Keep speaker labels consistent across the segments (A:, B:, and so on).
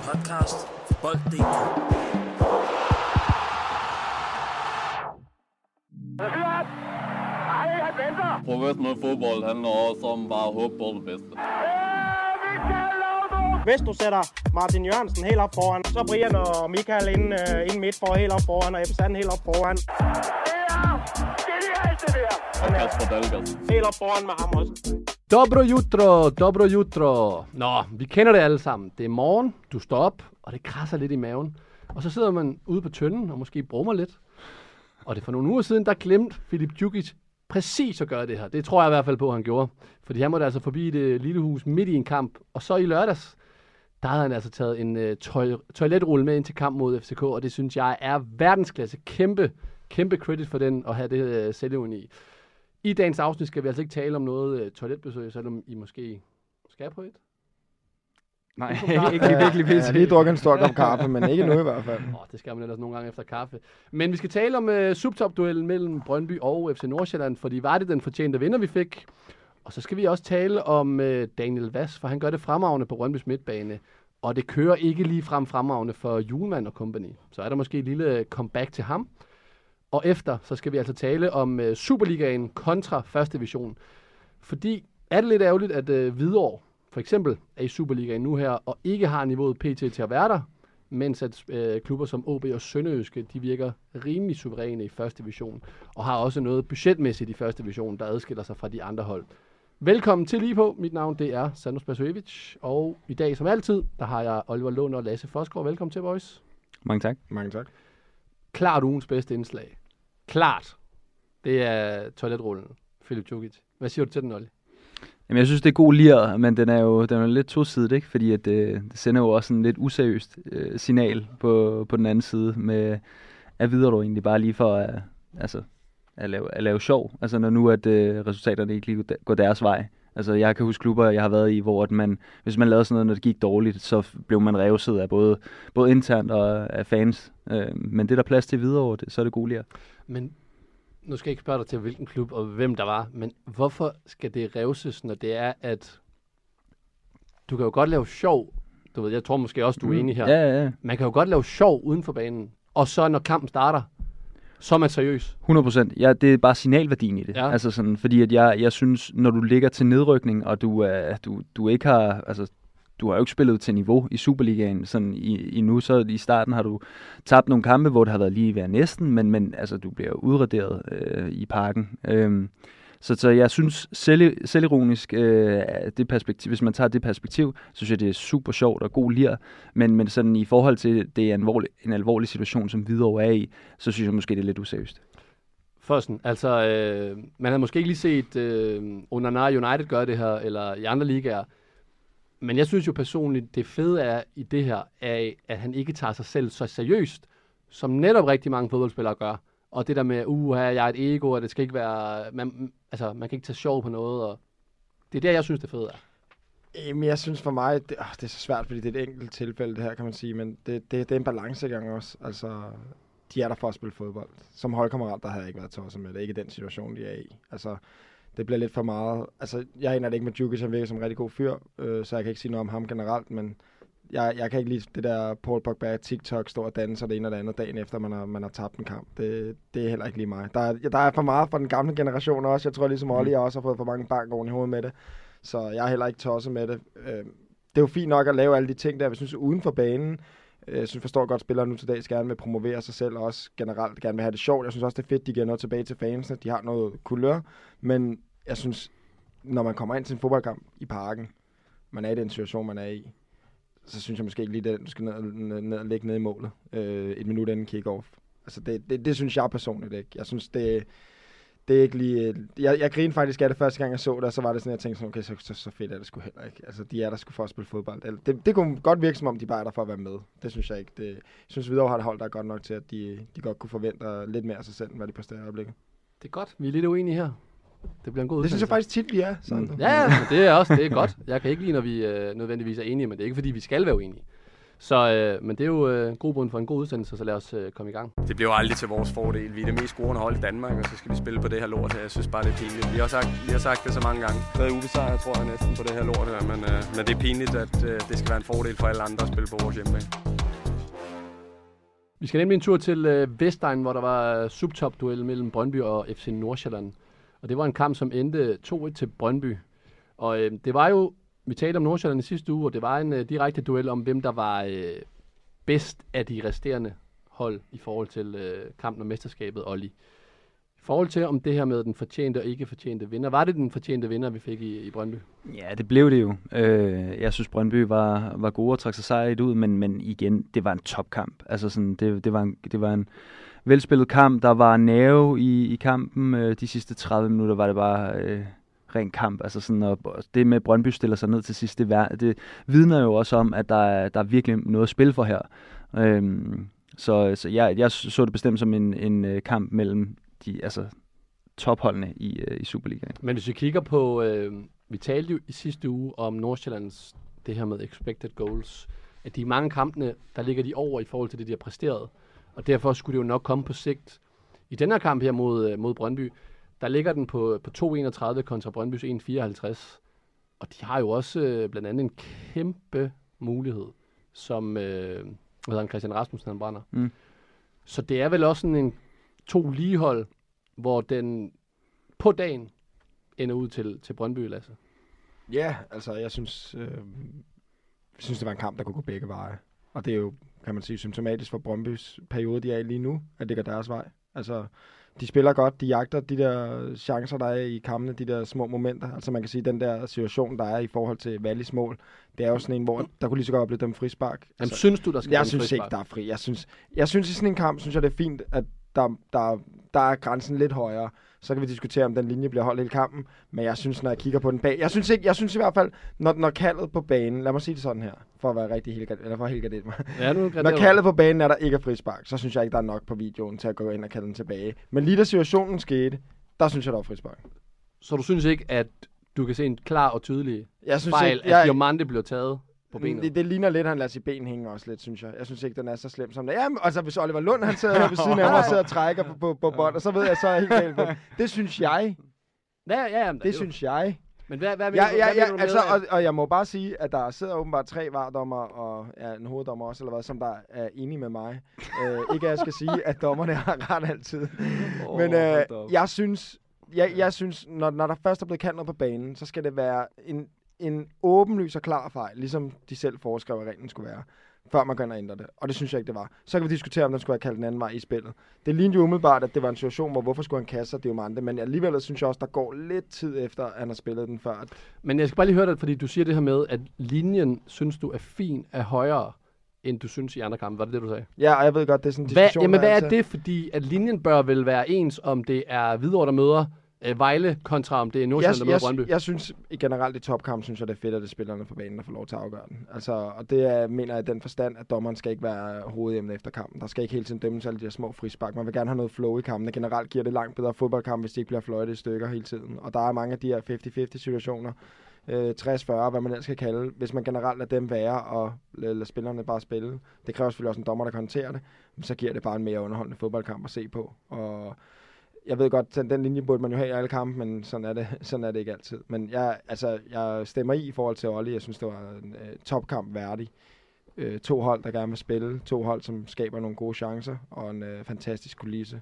A: podcast for Bold.dk.
B: Professionel fodbold handler også om bare at håbe på det bedste.
C: Hvis du sætter Martin Jørgensen helt op foran, så Brian og Michael ind midt for helt op foran, og Ebbe Sand helt op foran.
B: Det er det der. Og Kasper Dahlgaard.
C: Helt op foran med ham også.
D: Dobro jutro. Nå, vi kender det alle sammen. Det er morgen, du står op, og det krasser lidt i maven. Og så sidder man ude på tønden og måske brummer lidt. Og det for nogle uger siden, der glemte Filip Djukic præcis at gøre det her. Det tror jeg i hvert fald på, at han gjorde. Fordi han måtte altså forbi det lille hus midt i en kamp. Og så i lørdags, der havde han altså taget en toiletrulle med ind til kamp mod FCK. Og det synes jeg er verdensklasse. Kæmpe credit for den at have det selvevne i. I dagens afsnit skal vi altså ikke tale om noget toiletbesøg, selvom I måske skal på et.
E: Nej, ikke virkelig pisse.
F: Jeg har lige drukket en stor kop kaffe, men ikke nu i hvert fald.
D: Det skal man ellers nogle gange efter kaffe. Men vi skal tale om subtop-duellen mellem Brøndby og FC Nordsjælland, fordi var det den fortjente vinder, vi fik. Og så skal vi også tale om Daniel Vass, for han gør det fremragende på Brøndbys midtbane. Og det kører ikke lige fremragende for Julemand og company. Så er der måske et lille comeback til ham. Og efter, så skal vi altså tale om Superligaen kontra første division. Fordi er det lidt ærgerligt, at Hvidovre for eksempel er i Superligaen nu her, og ikke har niveauet PT til at være der, mens at klubber som OB og Sønderjyske, de virker rimelig suveræne i første division, og har også noget budgetmæssigt i første division, der adskiller sig fra de andre hold. Velkommen til lige på. Mit navn, det er Sandro Spasojevic, og i dag som altid, der har jeg Oliver Lund og Lasse Forsgaard. Velkommen til, boys.
E: Mange tak.
F: Mange tak.
D: Klart ugens bedste indslag. Klart. Det er toiletrullen. Filip Djukic. Hvad siger du til den, Olli?
E: Jamen, jeg synes, det er god lir, men den er jo lidt tosidig, ikke? Fordi at det sender jo også en lidt useriøst signal på den anden side med at videre egentlig bare lige for at lave sjov. Altså når nu at resultaterne ikke lige går deres vej. Altså jeg kan huske klubber, jeg har været i, hvor at hvis man lavede sådan noget, når det gik dårligt, så blev man revset af både internt og af fans. Men det der plads til videre, så er det god lir.
D: Men nu skal jeg ikke spørge dig til, hvilken klub og hvem der var, men hvorfor skal det revses, når det er, at du kan jo godt lave sjov, du ved, jeg tror måske også, du er enig her.
E: Ja.
D: Man kan jo godt lave sjov uden for banen, og så når kampen starter, så er man seriøs.
E: 100%. Ja, det er bare signalværdien i det.
D: Ja.
E: Altså sådan, fordi at jeg synes, når du ligger til nedrykning, og du ikke har, altså du har jo ikke spillet til niveau i Superligaen sådan endnu, så i starten har du tabt nogle kampe, hvor det har været lige ved næsten, men altså du bliver udraderet i parken. Så jeg synes selvironisk, det perspektiv, hvis man tager det perspektiv, så synes jeg, det er super sjovt og god lir, men sådan i forhold til, det er en alvorlig situation, som Hvidovre er i, så synes jeg måske, det er lidt useriøst.
D: Førsten, altså, man havde måske ikke lige set Onana United gøre det her, eller i andre ligaer, men jeg synes jo personligt, det fede er i det her, er, at han ikke tager sig selv så seriøst, som netop rigtig mange fodboldspillere gør. Og det der med, jeg er et ego, og det skal ikke være, man kan ikke tage sjov på noget, og det er der, jeg synes, det fede er.
F: Jamen, jeg synes for mig, det er så svært, fordi det er et enkelt tilfælde, det her, kan man sige, men det er en balancegang også. Altså, de er der for at spille fodbold. Som holdkammerat, der havde jeg ikke været tosset med det. Ikke den situation, de er i. Altså, det bliver lidt for meget. Altså, jeg ender det ikke med Djukic, han virker som en rigtig god fyr, så jeg kan ikke sige noget om ham generelt, men jeg kan ikke lide det der Paul Pogba TikTok står og danser det ene og det andet dagen efter, man har tabt en kamp. Det er heller ikke lige mig. Der er for meget fra den gamle generation også. Jeg tror ligesom Olli, jeg også har fået for mange bank oven i hovedet med det. Så jeg er heller ikke tosset med det. Det er jo fint nok at lave alle de ting der, vi synes uden for banen. Jeg synes, forstår godt, at spillere nu til dags gerne vil promovere sig selv, og også generelt gerne vil have det sjovt. Jeg synes også, det er fedt, de giver noget tilbage til fansene. De har noget kulør. Men jeg synes, når man kommer ind til en fodboldkamp i parken, man er i den situation, man er i, så synes jeg måske ikke lige, at du skal ned og ligge ned i målet et minut inden kick-off. Altså det synes jeg personligt ikke. Jeg synes, det er ikke lige... Jeg grinede faktisk af det første gang, jeg så det, og så var det sådan, jeg tænkte sådan, okay, så fedt er det sgu heller ikke. Altså, de er der sgu for at spille fodbold. Det kunne godt virke, som om de bare er der for at være med. Det synes jeg ikke. Jeg synes, Hvidovre har et hold, der er godt nok til, at de godt kunne forvente lidt mere af sig selv, end hvad de præsterer i øjeblikket.
D: Det er godt. Vi er lidt uenige her. Det bliver en god
F: udsendelse. Det synes jeg faktisk tit, vi er. Sådan.
D: Ja, det er godt. Jeg kan ikke lide, når vi nødvendigvis er enige, men det er ikke, fordi vi skal være uenige. Så, men det er jo grobund for en god udsendelse, så lad os komme i gang.
G: Det bliver jo aldrig til vores fordel. Vi er det mest scorende hold i Danmark, og så skal vi spille på det her lort her. Jeg synes bare, det er pinligt. Vi har sagt det så mange gange. Det er ubesejret, tror jeg, næsten på det her lort her. Men det er pinligt, at det skal være en fordel for alle andre at spille på vores hjemmebane.
D: Vi skal nemlig en tur til Vestegn, hvor der var subtop-duel mellem Brøndby og FC Nordsjælland. Og det var en kamp, som endte 2-1 til Brøndby. Og det var jo, vi talte om Nordsjælland i sidste uge, og det var en direkte duel om, hvem der var bedst af de resterende hold i forhold til kampen om mesterskabet, Olli. I forhold til om det her med den fortjente og ikke fortjente vinder, var det den fortjente vinder, vi fik i Brøndby?
E: Ja, det blev det jo. Jeg synes, Brøndby var gode og trak sig sejret ud, men igen, det var en topkamp. Altså sådan, det var en velspillet kamp. Der var nerve i kampen. De sidste 30 minutter var det bare ren kamp. Altså sådan, og det med Brøndby stiller sig ned til sidst, det vidner jo også om, at der er virkelig noget at spille for her. Så jeg så det bestemt som en kamp mellem de topholdene i Superligaen.
D: Men hvis vi kigger på, vi talte jo i sidste uge om Nordsjællands, det her med expected goals, at de i mange kampene, der ligger de over i forhold til det, de har præsteret. Og derfor skulle det jo nok komme på sigt. I den her kamp her mod Brøndby, der ligger den på 2,31 kontra Brøndbys 1,54. Og de har jo også blandt andet en kæmpe mulighed, som Christian Rasmussen han brænder. Mm. Så det er vel også sådan en 2 ligehold, hvor den på dagen ender ud til Brøndby, Lasse.
F: Ja, altså jeg synes, det var en kamp, der kunne gå begge veje. Og det er jo, kan man sige, symptomatisk for Brøndbys periode, de er i lige nu, at det går deres vej. Altså, de spiller godt, de jagter de der chancer, der er i kampene, de der små momenter. Altså man kan sige, den der situation, der er i forhold til Wallis mål, det er jo sådan en, hvor der kunne lige så godt blive dem frispark.
D: Men altså, synes du, der skal
F: jeg synes ikke, der er fri. Jeg synes i sådan en kamp, synes jeg, det er fint, at der er grænsen lidt højere. Så kan vi diskutere, om den linje bliver holdt hele kampen. Men jeg synes, når jeg kigger på den bag... Jeg synes i hvert fald, når kaldet på banen... Lad mig sige det sådan her, for at være rigtig helgardet mig.
D: Ja,
F: når kaldet på banen er der ikke er frispark, så synes jeg ikke, der er nok på videoen til at gå ind og kalde den tilbage. Men lige da situationen skete, der synes jeg, der var frispark.
D: Så du synes ikke, at du kan se en klar og tydelig fejl, at Diomande bliver taget på benet?
F: Det ligner lidt, han lader sit ben hænge også lidt, synes jeg. Jeg synes ikke, den er så slem som det. Jamen, altså hvis Oliver Lund, han sidder ved siden af mig og sidder og trækker på bånd, og så ved jeg, så er helt galt på. Det synes jeg.
D: Ja,
F: det synes jeg.
D: Men hvad mener du
F: altså, og jeg må bare sige, at der sidder åbenbart 3 VAR-dommer og en hoveddommer også, eller hvad, som der er enige med mig. Ikke at jeg skal sige, at dommerne har ret altid. Men jeg synes, når der først er blevet kaldt noget på banen, så skal det være en åbenlys og klar fejl, ligesom de selv foreskrev, at reglen skulle være, før man går ind og ændre det. Og det synes jeg ikke, det var. Så kan vi diskutere, om den skulle have kaldt den anden vej i spillet. Det lignede jo umiddelbart, at det var en situation, hvor hvorfor skulle han kaste sig Diomande, men alligevel synes jeg også, der går lidt tid efter, at han har spillet den før.
D: Men jeg skal bare lige høre dig, fordi du siger det her med, at linjen, synes du, er fin, er højere, end du synes i andre kampe. Var det det, du sagde?
F: Ja, og jeg ved godt, det er sådan en diskussion.
D: Hvad er det? Fordi at linjen bør vel være ens, om det er Hvidovre, der møder Vejle kontra om det er Nordsjælland, der møder Brøndby?
F: Jeg synes generelt i topkamp, synes jeg, det er fedt, at det er spillerne på banen, der får lov til at afgøre den. Altså, og det er, mener jeg, den forstand, at dommeren skal ikke være hovedemne efter kampen. Der skal ikke hele tiden dømmes alle de her små frispark. Man vil gerne have noget flow i kampen. Generelt giver det langt bedre fodboldkamp, hvis de ikke bliver fløjtet i stykker hele tiden. Og der er mange af de her 50-50 situationer, 60-40, hvad man ellers skal kalde, hvis man generelt lader dem være og lader spillerne bare spille. Det kræver selvfølgelig også en dommer, der kan håndtere det, men så giver det bare en mere underholdende fodboldkamp at se på. Og jeg ved godt, at den linje burde man jo have i alle kampe, men sådan er det ikke altid. Men jeg stemmer i forhold til Olli. Jeg synes, det var en topkamp værdig. 2 hold, der gerne vil spille. 2 hold, som skaber nogle gode chancer. Og en fantastisk kulisse.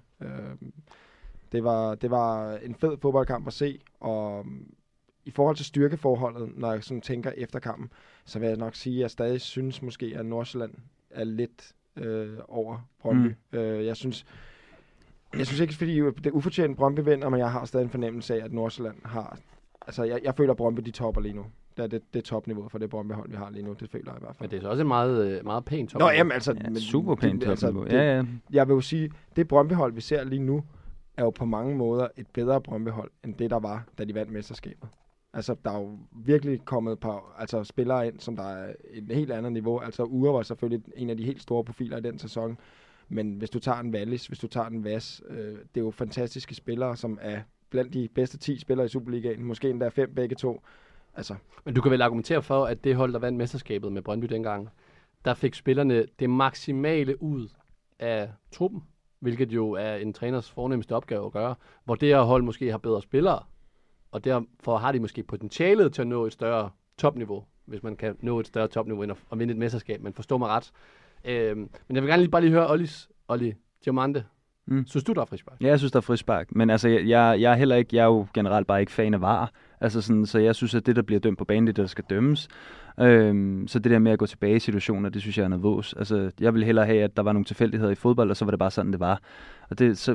F: Det var en fed fodboldkamp at se. Og i forhold til styrkeforholdet, når jeg sådan tænker efter kampen, så vil jeg nok sige, at jeg stadig synes måske, at Nordsjælland er lidt over Brøndby. Jeg synes ikke, fordi det er ufortjent Brøndby vinder, men jeg har stadig en fornemmelse af, at Nordsjælland har... Altså, jeg føler, at Brøndby, de topper lige nu. Det er topniveauet for det Brøndby-hold, vi har lige nu. Det føler jeg i hvert fald.
D: Men det er så også en meget pæn topniveau.
F: Nå, jamen altså...
E: Ja, super pæn topniveau.
F: Ja. Jeg vil jo sige, det Brøndby-hold, vi ser lige nu, er jo på mange måder et bedre Brøndby-hold, end det, der var, da de vandt mesterskabet. Altså, der er jo virkelig kommet spillere ind, som der er et helt andet niveau. Altså, Ure var selvfølgelig en af de helt store profiler i den sæson. Men hvis du tager en Wallis, hvis du tager en Vas, det er jo fantastiske spillere, som er blandt de bedste 10 spillere i Superligaen. Måske endda 5 begge to. Altså.
D: Men du kan vel argumentere for, at det hold, der vandt mesterskabet med Brøndby dengang, der fik spillerne det maksimale ud af truppen, hvilket jo er en træners fornemmeste opgave at gøre, hvor det her hold måske har bedre spillere, og derfor har de måske potentialet til at nå et større topniveau, hvis man kan nå et større topniveau end at vinde et mesterskab, men forstå mig ret. Men jeg vil gerne bare lige høre Olli Diamante. Synes du, der er frispark?
E: Ja, jeg synes, der er frispark. Men altså, jeg er heller ikke, jeg er jo generelt bare ikke fan af VAR. Altså sådan, så jeg synes, at det, der bliver dømt på banen, det der skal dømmes. Så det der med at gå tilbage i situationer, det synes jeg er noget vås. Altså, jeg vil hellere have, at der var nogle tilfældigheder i fodbold, og så var det bare sådan, det var. Og det, så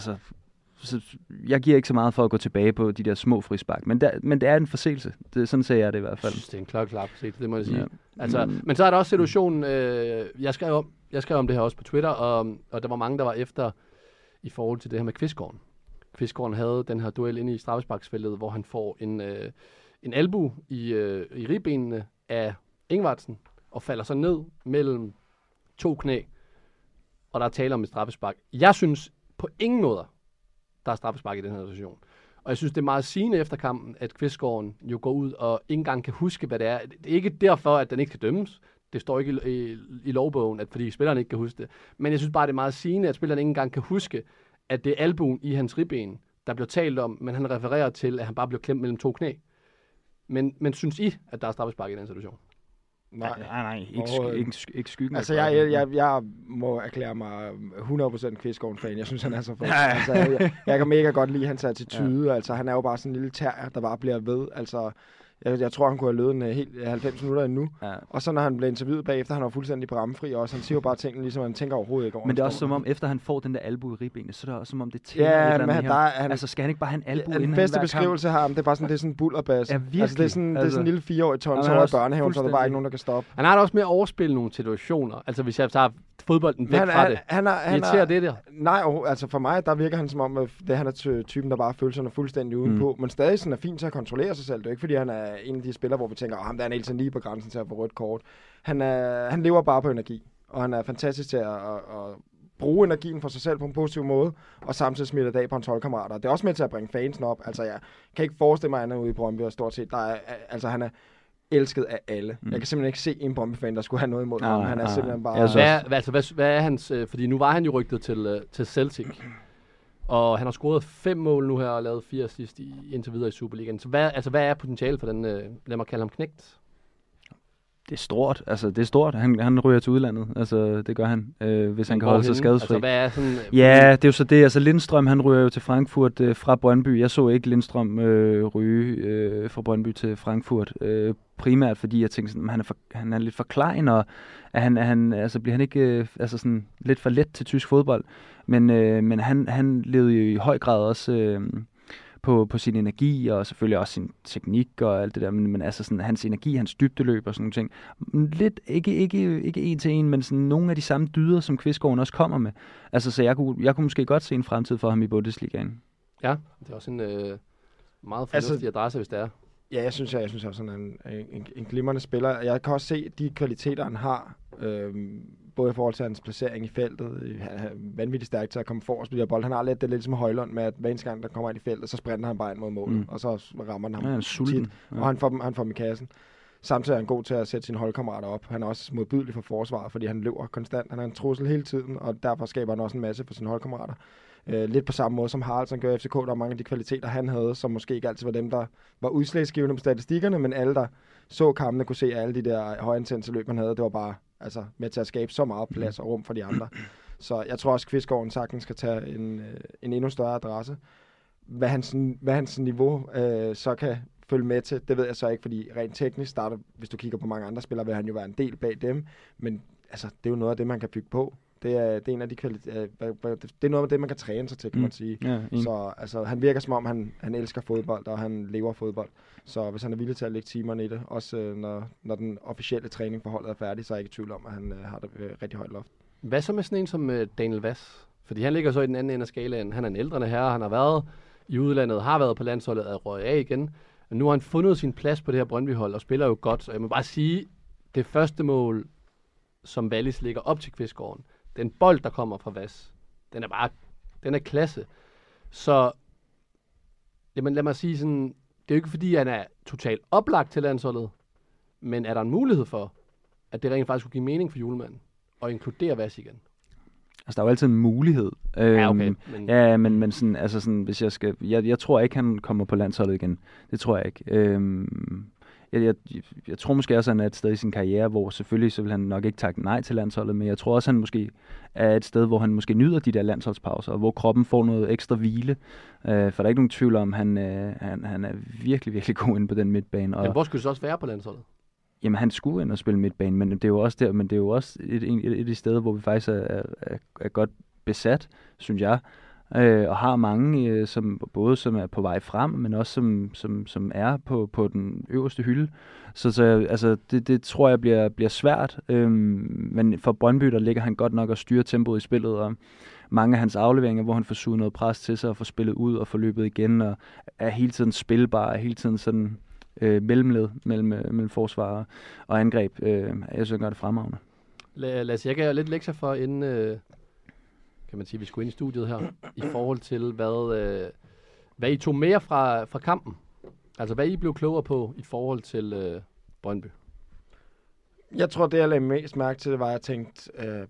E: jeg giver ikke så meget for at gå tilbage på de der små frispark. Men det er en forseelse. Sådan ser jeg det i hvert fald.
D: Jeg synes, det er en klokkeklar forseelse, det må jeg sige. Ja. Altså, men så er der også situationen, jeg skrev om det her også på Twitter, og der var mange, der var efter i forhold til det her med Kvistgaard. Kvistgaard havde den her duel inde i straffesparksfeltet, hvor han får en albu i ribbenene af Ingvartsen, og falder så ned mellem to knæ, og der er tale om et straffespark. Jeg synes på ingen måde, der er straffespark i den her situation. Og jeg synes, det er meget sigende efter kampen, at Kvistgaard jo går ud og ikke engang kan huske, hvad det er. Det er ikke derfor, at den ikke skal dømmes. Det står ikke i lovbogen, at fordi spillerne ikke kan huske det. Men jeg synes bare, det er meget sigende, at spillerne ikke engang kan huske, at det er albuen i hans ribben, der bliver talt om, men han refererer til, at han bare bliver klemt mellem to knæ. Men synes I, at der er straffespark i den situation?
E: Nej. Ikke skyggen.
F: Altså, jeg må erklære mig 100% Kvistgaard-fan. Jeg synes, han er så fedt. Altså, jeg kan mega godt lide hans attitude. Ja. Altså, han er jo bare sådan en lille terrier, der bare bliver ved. Altså, jeg tror, han kunne have løbet en helt 90 minutter endnu. Ja. Og så når han blev interviewet bagefter, han var fuldstændig bramfri også. Han siger jo bare tingene, ligesom han tænker overhovedet ikke over.
E: Men det er også som om, efter han får den der albu i ribbenet, så er det også som om, det tænker et eller andet. Altså, skal han ikke bare have en albu inden
F: den bedste beskrivelse her, det er bare sådan, det er sådan en bullerbas. Ja, virkelig. Altså, det er sådan en lille 4-årig tonsor i børnehaven, så der bare ikke nogen, der kan stoppe.
D: Han har da også med at overspille nogle situationer. Altså, hvis jeg tager fodbolden væk fra det. Irriterer det der?
F: Nej, altså for mig, der virker han som om, at han er typen, der bare føler sig fuldstændig udenpå. Men stadig sådan er fint til at kontrollere sig selv. Det er ikke, fordi han er en af de spillere, hvor vi tænker, ham der er helt lige på grænsen til at få rødt kort. Han lever bare på energi, og han er fantastisk til at bruge energien for sig selv på en positiv måde, og samtidig smitte det af på hans holdkammerater. Det er også med til at bringe fansen op. Altså, jeg kan ikke forestille mig, at han er ude i Brøndby, og stort set, han er elsket af alle. Jeg kan simpelthen ikke se en Brøndby-fan, der skulle have noget imod ham. Han er simpelthen bare...
D: Hvad er hans... Fordi nu var han jo rygtet til Celtic, og han har scoret 5 mål nu her, og lavet 4 assist indtil videre i Superligaen. Så hvad er potentialet for den, lad mig kalde ham knægt?
E: Det er stort. Altså, det er stort. Han ryger til udlandet. Altså, det gør han, hvis han kan holde sig skadesfri.
D: Altså, hvad er sådan...
E: Ja, det er jo så det. Altså, Lindstrøm, han ryger jo til Frankfurt fra Brøndby. Jeg så ikke Lindstrøm ryge fra Brøndby til Frankfurt. Primært fordi jeg tænkte sådan, han er lidt for klein, og bliver han ikke sådan lidt for let til tysk fodbold. Men han levede jo i høj grad også... På sin energi, og selvfølgelig også sin teknik og alt det der, men altså sådan, hans energi, hans dybdeløb og sådan nogle ting. Lidt, ikke en til en, men sådan nogle af de samme dyder, som Kvistgaard også kommer med. Altså, så jeg kunne måske godt se en fremtid for ham i Bundesligaen.
D: Ja, det er også en meget fornuftig adresse, hvis det er.
F: Ja, jeg synes også, han er en glimrende spiller. Jeg kan også se de kvaliteter, han har, både i forhold til hans placering i feltet. Han er vanvittigt stærk til at komme forrest med de her bold. Han har lidt som Højlund med, at hver eneste gang, der kommer ind i feltet, så sprinter han bare ind mod målet, og så rammer han ham.
E: Han er sulten.
F: Og han får dem i kassen. Samtidig er han god til at sætte sine holdkammerater op. Han er også modbydelig for forsvaret, fordi han løber konstant. Han er en trussel hele tiden, og derfor skaber han også en masse for sine holdkammerater. Lidt på samme måde som Haraldsson gør FCK. Der er mange af de kvaliteter, han havde, som måske ikke altid var dem, der var udslagsgivende på statistikkerne, men alle, der så kampene, kunne se, at alle de der højintense løb, han havde, det var bare med til at skabe så meget plads og rum for de andre. Så jeg tror også, at Kvistgaard sagtens skal tage en endnu større adresse. Hvad hans niveau så kan følge med til, det ved jeg så ikke, fordi rent teknisk starter, hvis du kigger på mange andre spillere, vil han jo være en del bag dem, men altså, det er jo noget af det, man kan bygge på. Det er en af de det er noget af det, man kan træne sig til, kan man sige. Ja, så altså, han virker som om, han elsker fodbold, og han lever fodbold. Så hvis han er villig til at lægge timerne i det, også når den officielle træning for holdet er færdig, så er jeg ikke i tvivl om, at han har det rigtig højt loft.
D: Hvad så med sådan en som Daniel Vass? Fordi han ligger så i den anden ende af skalaen. Han er en ældre herre, han har været i udlandet, har været på landsholdet, er røget af igen. Og nu har han fundet sin plads på det her Brøndby-hold, og spiller jo godt. Så jeg må bare sige, det første mål, som Wallis ligger op til Kvistgaard, den bold, der kommer fra Vass, den er klasse. Så, jamen lad mig sige sådan, det er jo ikke fordi, han er totalt oplagt til landsholdet, men er der en mulighed for, at det rent faktisk kunne give mening for julemanden og inkludere Vas igen?
E: Altså, der er jo altid en mulighed.
D: Ja, okay.
E: Men sådan, altså sådan, hvis jeg skal... Jeg tror ikke, han kommer på landsholdet igen. Det tror jeg ikke. Jeg tror måske også, at han er et sted i sin karriere, hvor selvfølgelig så vil han nok ikke takke nej til landsholdet, men jeg tror også, at han måske er et sted, hvor han måske nyder de der landsholdspauser, og hvor kroppen får noget ekstra hvile. For der er ikke nogen tvivl om, han er virkelig, virkelig god inde på den midtbane.
D: Men hvor skulle det så også være på landsholdet?
E: Jamen, han skulle ind og spille midtbane, men det er jo også der, men det er jo også et af de steder, hvor vi faktisk er godt besat, synes jeg. Og har mange, som er på vej frem, men også som er på den øverste hylde. Så altså, det tror jeg bliver svært. Men for Brøndby, der ligger han godt nok at styre tempoet i spillet, og mange af hans afleveringer, hvor han får suget noget pres til sig og får spillet ud og får løbet igen, og er hele tiden spilbar, er hele tiden sådan mellemled mellem forsvar og angreb. Jeg synes, han gør det fremragende.
D: Lasse, jeg gav lidt lektier for, inden kan man sige, vi skulle ind i studiet her, i forhold til, hvad I tog mere fra kampen. Altså, hvad I blev klogere på i forhold til Brøndby.
F: Jeg tror, det jeg lagde mest mærke til, det var, at jeg tænkte,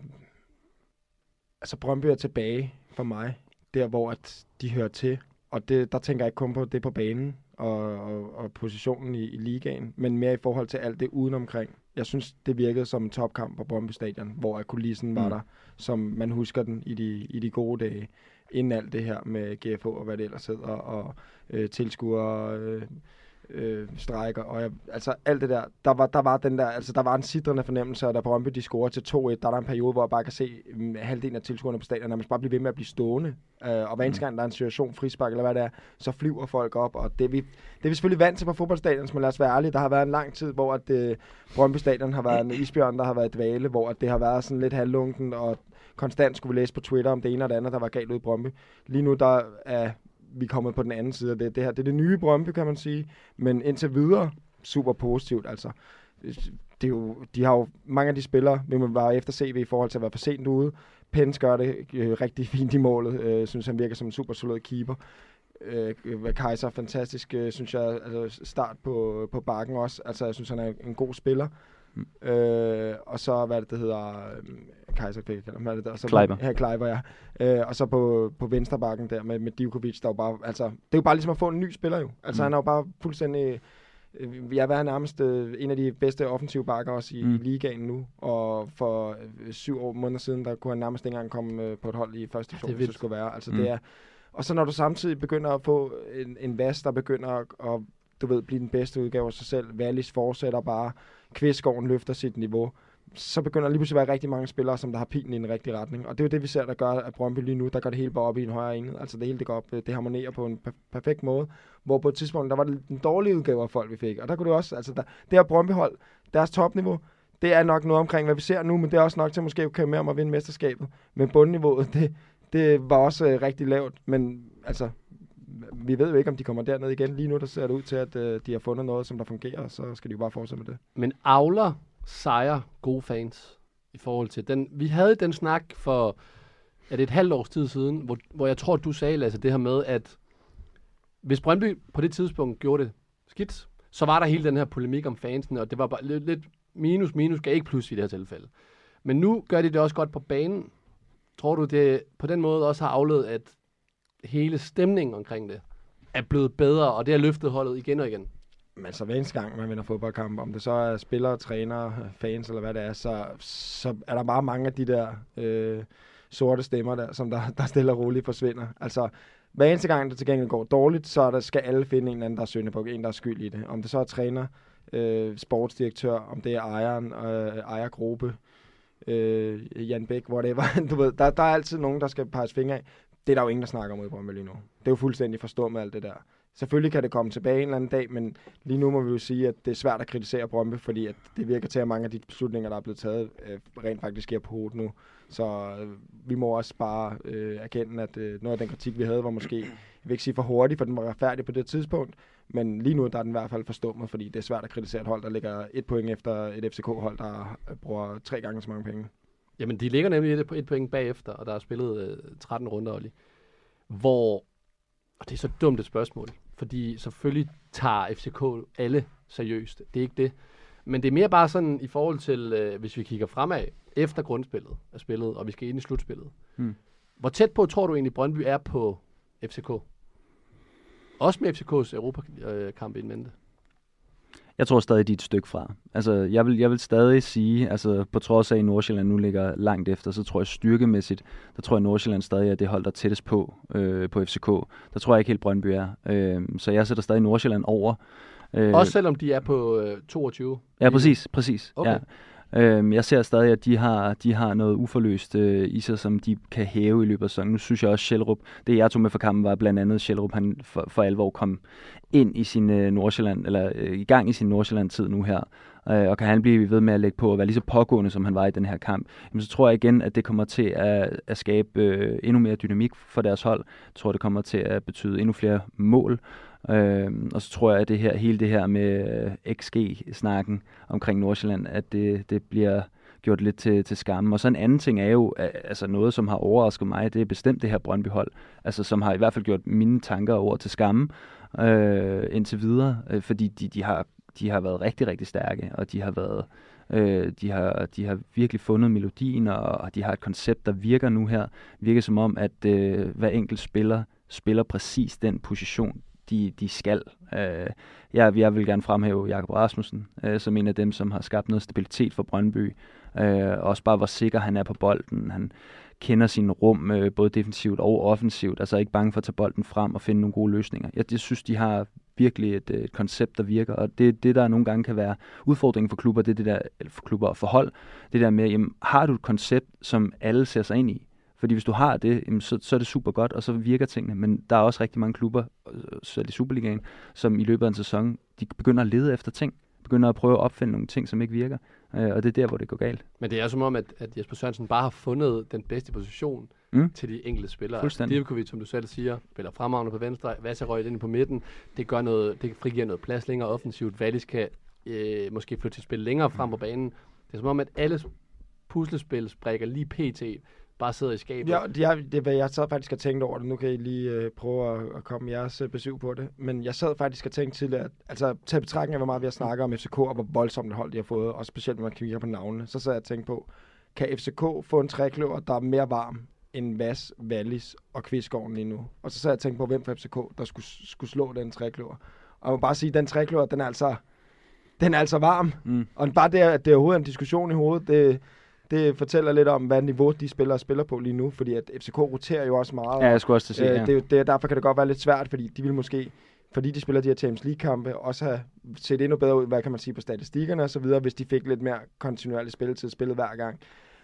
F: altså Brøndby er tilbage for mig, der hvor at de hører til. Og der tænker jeg ikke kun på det på banen og positionen i ligaen, men mere i forhold til alt det udenomkring. Jeg synes, det virkede som en topkamp på Brøndby Stadion, hvor kulissen var der, som man husker den i de gode dage, inden alt det her med GFH og hvad det ellers hedder, og tilskuere, strejker, og altså alt det der var den der, altså der var en sidrende fornemmelse, og da Brøndby de scorer til 2-1, der er der en periode, hvor jeg bare kan se halvdelen af tilskuerne på stadion, nærmest bare blive ved med at blive stående, og hver eneste gang der er en situation, frispark eller hvad det er, så flyver folk op, og det er vi selvfølgelig vant til på fodboldstadion, men lad os være ærlige, der har været en lang tid, hvor at Brøndby Stadion har været en isbjørn, der har været dvale, hvor at det har været sådan lidt halvlunken, og konstant skulle vi læse på Twitter om det ene og det andet, der var galt ud i Brøndby. Lige nu der er vi er kommet på den anden side af det. Det her, det er det nye Brøndby, kan man sige. Men indtil videre, super positivt. Altså, det er jo, de har jo mange af de spillere, vi må bare efter CV i forhold til at være for sent ude. Pence gør det rigtig fint i målet. Synes han virker som en super solid keeper. Kaiser fantastisk, synes jeg. Altså, start på bakken også. Altså, jeg synes, han er en god spiller. Og så, hvad det hedder... Kaiser fik hvad er det der? Så
E: Kleiber.
F: Ja, Kleiber, ja. Og så på venstrebakken der med Divkovic, der jo bare... Altså, det er jo bare ligesom at få en ny spiller jo. Altså, han er jo bare fuldstændig... Jeg var nærmest en af de bedste offensive bakker også i ligaen nu. Og for 7 måneder siden, der kunne han nærmest ikke engang komme på et hold i første division, hvis det skulle være. Altså, det er... Og så når du samtidig begynder at få en Vas, der begynder at du ved, blive den bedste udgave af sig selv. Wallis fortsætter bare. Kvistgården løfter sit niveau. Så begynder der lige pludselig at være rigtig mange spillere, som der har pilen i en rigtig retning. Og det er jo det, vi ser, der gør, at Brøndby lige nu, der går det hele bare op i en højere enhed. Altså det hele, det går op, det harmonerer på en perfekt måde. Hvor på et tidspunkt, der var det en dårlig udgave af folk, vi fik. Og der kunne det også, altså det her Brøndby-hold, deres topniveau, det er nok noget omkring, hvad vi ser nu, men det er også nok til måske at køre med om at vinde mesterskabet. Men bundniveauet, det var også rigtig lavt. Men altså, vi ved jo ikke, om de kommer derned igen. Lige nu, der ser det ud til, at de har fundet noget, som der fungerer, og så skal de jo bare fortsætte med det.
D: Men avler sejre gode fans i forhold til den. Vi havde den snak for et halvt års tid siden, hvor jeg tror, du sagde, Lasse, det her med, at hvis Brøndby på det tidspunkt gjorde det skidt, så var der hele den her polemik om fansen, og det var bare lidt minus gav ikke plus i det her tilfælde. Men nu gør de det også godt på banen. Tror du, det på den måde også har afledt, at hele stemningen omkring det er blevet bedre, og det har løftet holdet igen og igen?
F: Men så hver eneste gang, man vinder fodboldkamp, om det så er spillere, trænere, fans eller hvad det er, så er der bare mange af de der sorte stemmer der, som der stille og roligt forsvinder. Altså, hver eneste gang, det til gengæld går dårligt, så skal alle finde en eller anden, der er syndebuk, en, der er skyld i det. Om det så er træner, sportsdirektør, om det er ejeren, ejergruppe, Jan Bæk, whatever. Du ved, der er altid nogen, der skal peges fingre af. Det er der jo ingen, der snakker om i Brøndby lige nu. Det er jo fuldstændig forstået med alt det der. Selvfølgelig kan det komme tilbage en eller anden dag, men lige nu må vi jo sige, at det er svært at kritisere Brøndby, fordi at det virker til, at mange af de beslutninger, der er blevet taget, rent faktisk er på hovedet nu. Så vi må også bare erkende, at noget af den kritik, vi havde, var måske, jeg vil ikke sige for hurtigt, for den var retfærdig på det tidspunkt, men lige nu der er den i hvert fald forstummet, fordi det er svært at kritisere et hold, der ligger 1 point efter et FCK-hold, der bruger 3 gange så mange penge.
D: Jamen, de ligger nemlig 1 point bagefter, og der er spillet 13 runder, Olli. Og det er så dumt et spørgsmål, fordi selvfølgelig tager FCK alle seriøst. Det er ikke det. Men det er mere bare sådan i forhold til, hvis vi kigger fremad, efter grundspillet er spillet, og vi skal ind i slutspillet. Hvor tæt på tror du egentlig Brøndby er på FCK? Også med FCK's Europakamp in mente.
E: Jeg tror stadig, de er et stykke fra. Altså, jeg vil stadig sige, altså på trods af, at Nordsjælland nu ligger langt efter, så tror jeg styrkemæssigt, der tror jeg, Nordsjælland stadig er det hold, der er tættest på FCK. Der tror jeg ikke helt, Brøndby er. Så jeg sætter stadig Nordsjælland over.
D: Også selvom de er på 22?
E: Ja, præcis.
D: Okay.
E: Ja. Jeg ser stadig, at de har noget uforløst i sig, som de kan hæve i løbet af sæsonen. Nu synes jeg også, Schjelderup, det jeg tog med for kampen, var blandt andet Schjelderup, han for alvor kom ind i sin Nordsjælland, eller i gang i sin Nordsjælland-tid nu her. Og kan han blive ved med at lægge på at være lige så pågående, som han var i den her kamp, jamen, så tror jeg igen, at det kommer til at skabe endnu mere dynamik for deres hold. Jeg tror, det kommer til at betyde endnu flere mål. Og så tror jeg, at hele det her med XG-snakken omkring Nordsjælland, at det bliver gjort lidt til skamme. Og så en anden ting er jo, altså noget, som har overrasket mig, det er bestemt det her Brøndby-hold, altså som har i hvert fald gjort mine tanker over til skamme indtil videre, fordi de har været rigtig, rigtig stærke, og de har været de har virkelig fundet melodien, og de har et koncept, der virker nu her. Virker som om, at hver enkelt spiller præcis den position, de skal. Jeg vil gerne fremhæve Jakob Rasmussen som en af dem, som har skabt noget stabilitet for Brøndby. Også bare, hvor sikker han er på bolden. Han kender sin rum, både defensivt og offensivt. Altså ikke bange for at tage bolden frem og finde nogle gode løsninger. Jeg synes, de har virkelig et koncept, der virker, og det der nogle gange kan være udfordringen for klubber, det er det der, for klubber og for hold, det der med, jamen, har du et koncept, som alle ser sig ind i? Fordi hvis du har det, jamen, så er det super godt, og så virker tingene. Men der er også rigtig mange klubber, selv i Superligaen, som i løbet af en sæson, de begynder at lede efter ting. Begynder at prøve at opfinde nogle ting, som ikke virker. Og det er der, hvor det går galt.
D: Men det er som om, at Jesper Sørensen bare har fundet den bedste position til de enkelte spillere. Divkovic, som du selv siger, spiller fremragende på venstre, Vasserøj ind på midten. Det frigiver noget plads længere offensivt. Wallis kan måske flytte til spil længere frem på banen. Det er som om, at alle puslespilsbrikker lige pt. Bare sidder i skabet.
F: Ja, det er, hvad jeg sad faktisk og tænkt over det. Nu kan I lige prøve at komme jeres besøg på det. Men jeg sad faktisk og tænkte til, at altså, tage betragtning af, hvor meget vi har snakket om FCK, og hvor voldsomt et hold de har fået, og specielt når man kigger på navnene, så sad jeg og tænkte på, kan FCK få en trekløver, der er mere varm end Vas, Wallis og Kvistgården lige nu? Og så sad jeg og tænkte på, hvem fra FCK, der skulle slå den trekløver. Og jeg må bare sige, at den trekløver, den er altså varm. Og bare det, at det er overhovedet en diskussion i hovedet, det fortæller lidt om, hvad niveau de spiller på lige nu, fordi at FCK roterer jo også meget.
E: Ja, jeg skulle også til at sige,
F: ja. Derfor kan det godt være lidt svært, fordi de vil måske, fordi de spiller de her Champions League-kampe, også have set endnu bedre ud, hvad kan man sige, på statistikkerne og så videre, hvis de fik lidt mere kontinuerligt spilletid spillet hver gang.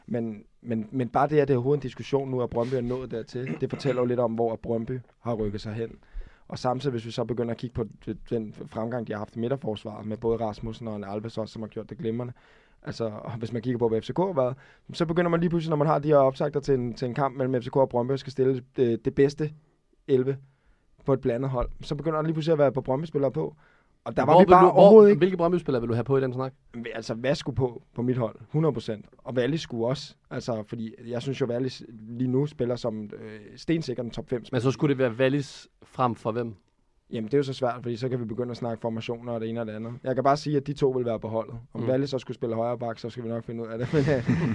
F: Men bare det, at det er overhovedet en diskussion nu, at Brøndby er nået dertil, det fortæller jo lidt om, hvor Brøndby har rykket sig hen. Og samtidig, hvis vi så begynder at kigge på den fremgang, de har haft i midterforsvaret, med både Rasmussen og en Alves også, som har gjort det glimrende. Altså, hvis man kigger på, hvad FCK har været, så begynder man lige pludselig, når man har de her opsagter til en kamp mellem FCK og Brøndby, og skal stille det bedste 11 på et blandet hold, så begynder der lige pludselig at være på Brøndby-spillere på. Og der var vi bare overhovedet ikke.
D: Hvilke Brøndby-spillere vil du have på i den snak?
F: Altså, hvad skulle på mit hold? 100%. Og Wallis skulle også. Altså, fordi jeg synes jo, Wallis lige nu spiller som stensikker den top 5.
D: Men så skulle det være Wallis frem for hvem?
F: Jamen, det er jo så svært, fordi så kan vi begynde at snakke formationer og det ene og det andet. Jeg kan bare sige, at de to vil være på holdet. Om Wallis så skulle spille højre bak, så skal vi nok finde ud af det. Men,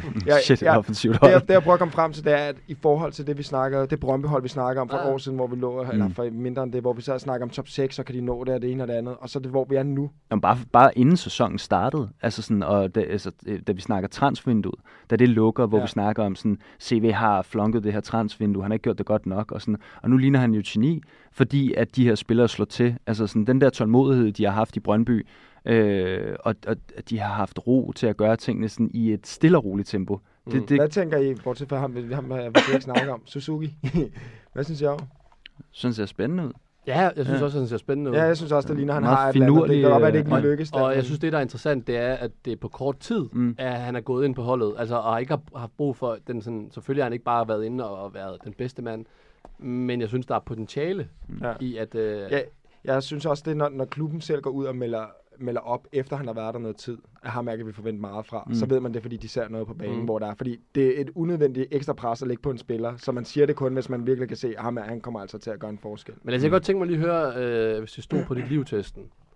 F: det jeg prøver at komme frem til, det er, at i forhold til det, vi snakker, det Brøndby-hold, vi snakker om for et år siden, hvor vi lå, eller for mindre end det, hvor vi så snakker om top 6, så kan de nå det og det ene og det andet. Og så det, hvor vi er nu.
E: Jamen, bare inden sæsonen startede, altså sådan, og da vi snakker transfervinduet, da det lukker, hvor vi snakker om sådan, CV har flunket det her transfervindue, han har ikke gjort det godt nok, og nu ligner han jo geni, fordi at de her spillere slår til. Altså sådan, den der tålmodighed, de har haft i Brøndby, og de har haft ro til at gøre tingene sådan i et stille og roligt tempo.
F: Hvad tænker I, bortset fra ham jeg ikke snakke om? Suzuki. Hvad synes I om?
E: Synes jeg er spændende ud.
D: Ja, jeg synes også, at han ser spændende ud.
F: Ja, jeg synes også, det ligner, han har et eller andet. Det kan godt være, det ikke lige lykkes.
D: Og jeg synes, det der er interessant, det er, at det er på kort tid, at han er gået ind på holdet. Altså, og ikke har haft brug for den sådan. Selvfølgelig har han ikke bare været inde og været den bedste mand. Men jeg synes, der er potentiale i, at...
F: Jeg synes også, det er, når klubben selv går ud og melder op, efter han har været der noget tid, at ham kan vi forvente meget fra. Så ved man det, fordi de ser noget på banen, hvor der er. Fordi det er et unødvendigt ekstra pres at lægge på en spiller, så man siger det kun, hvis man virkelig kan se, at han kommer altså til at gøre en forskel.
D: Men jeg kan godt tænke mig lige at høre, hvis det stod på dit livtesten,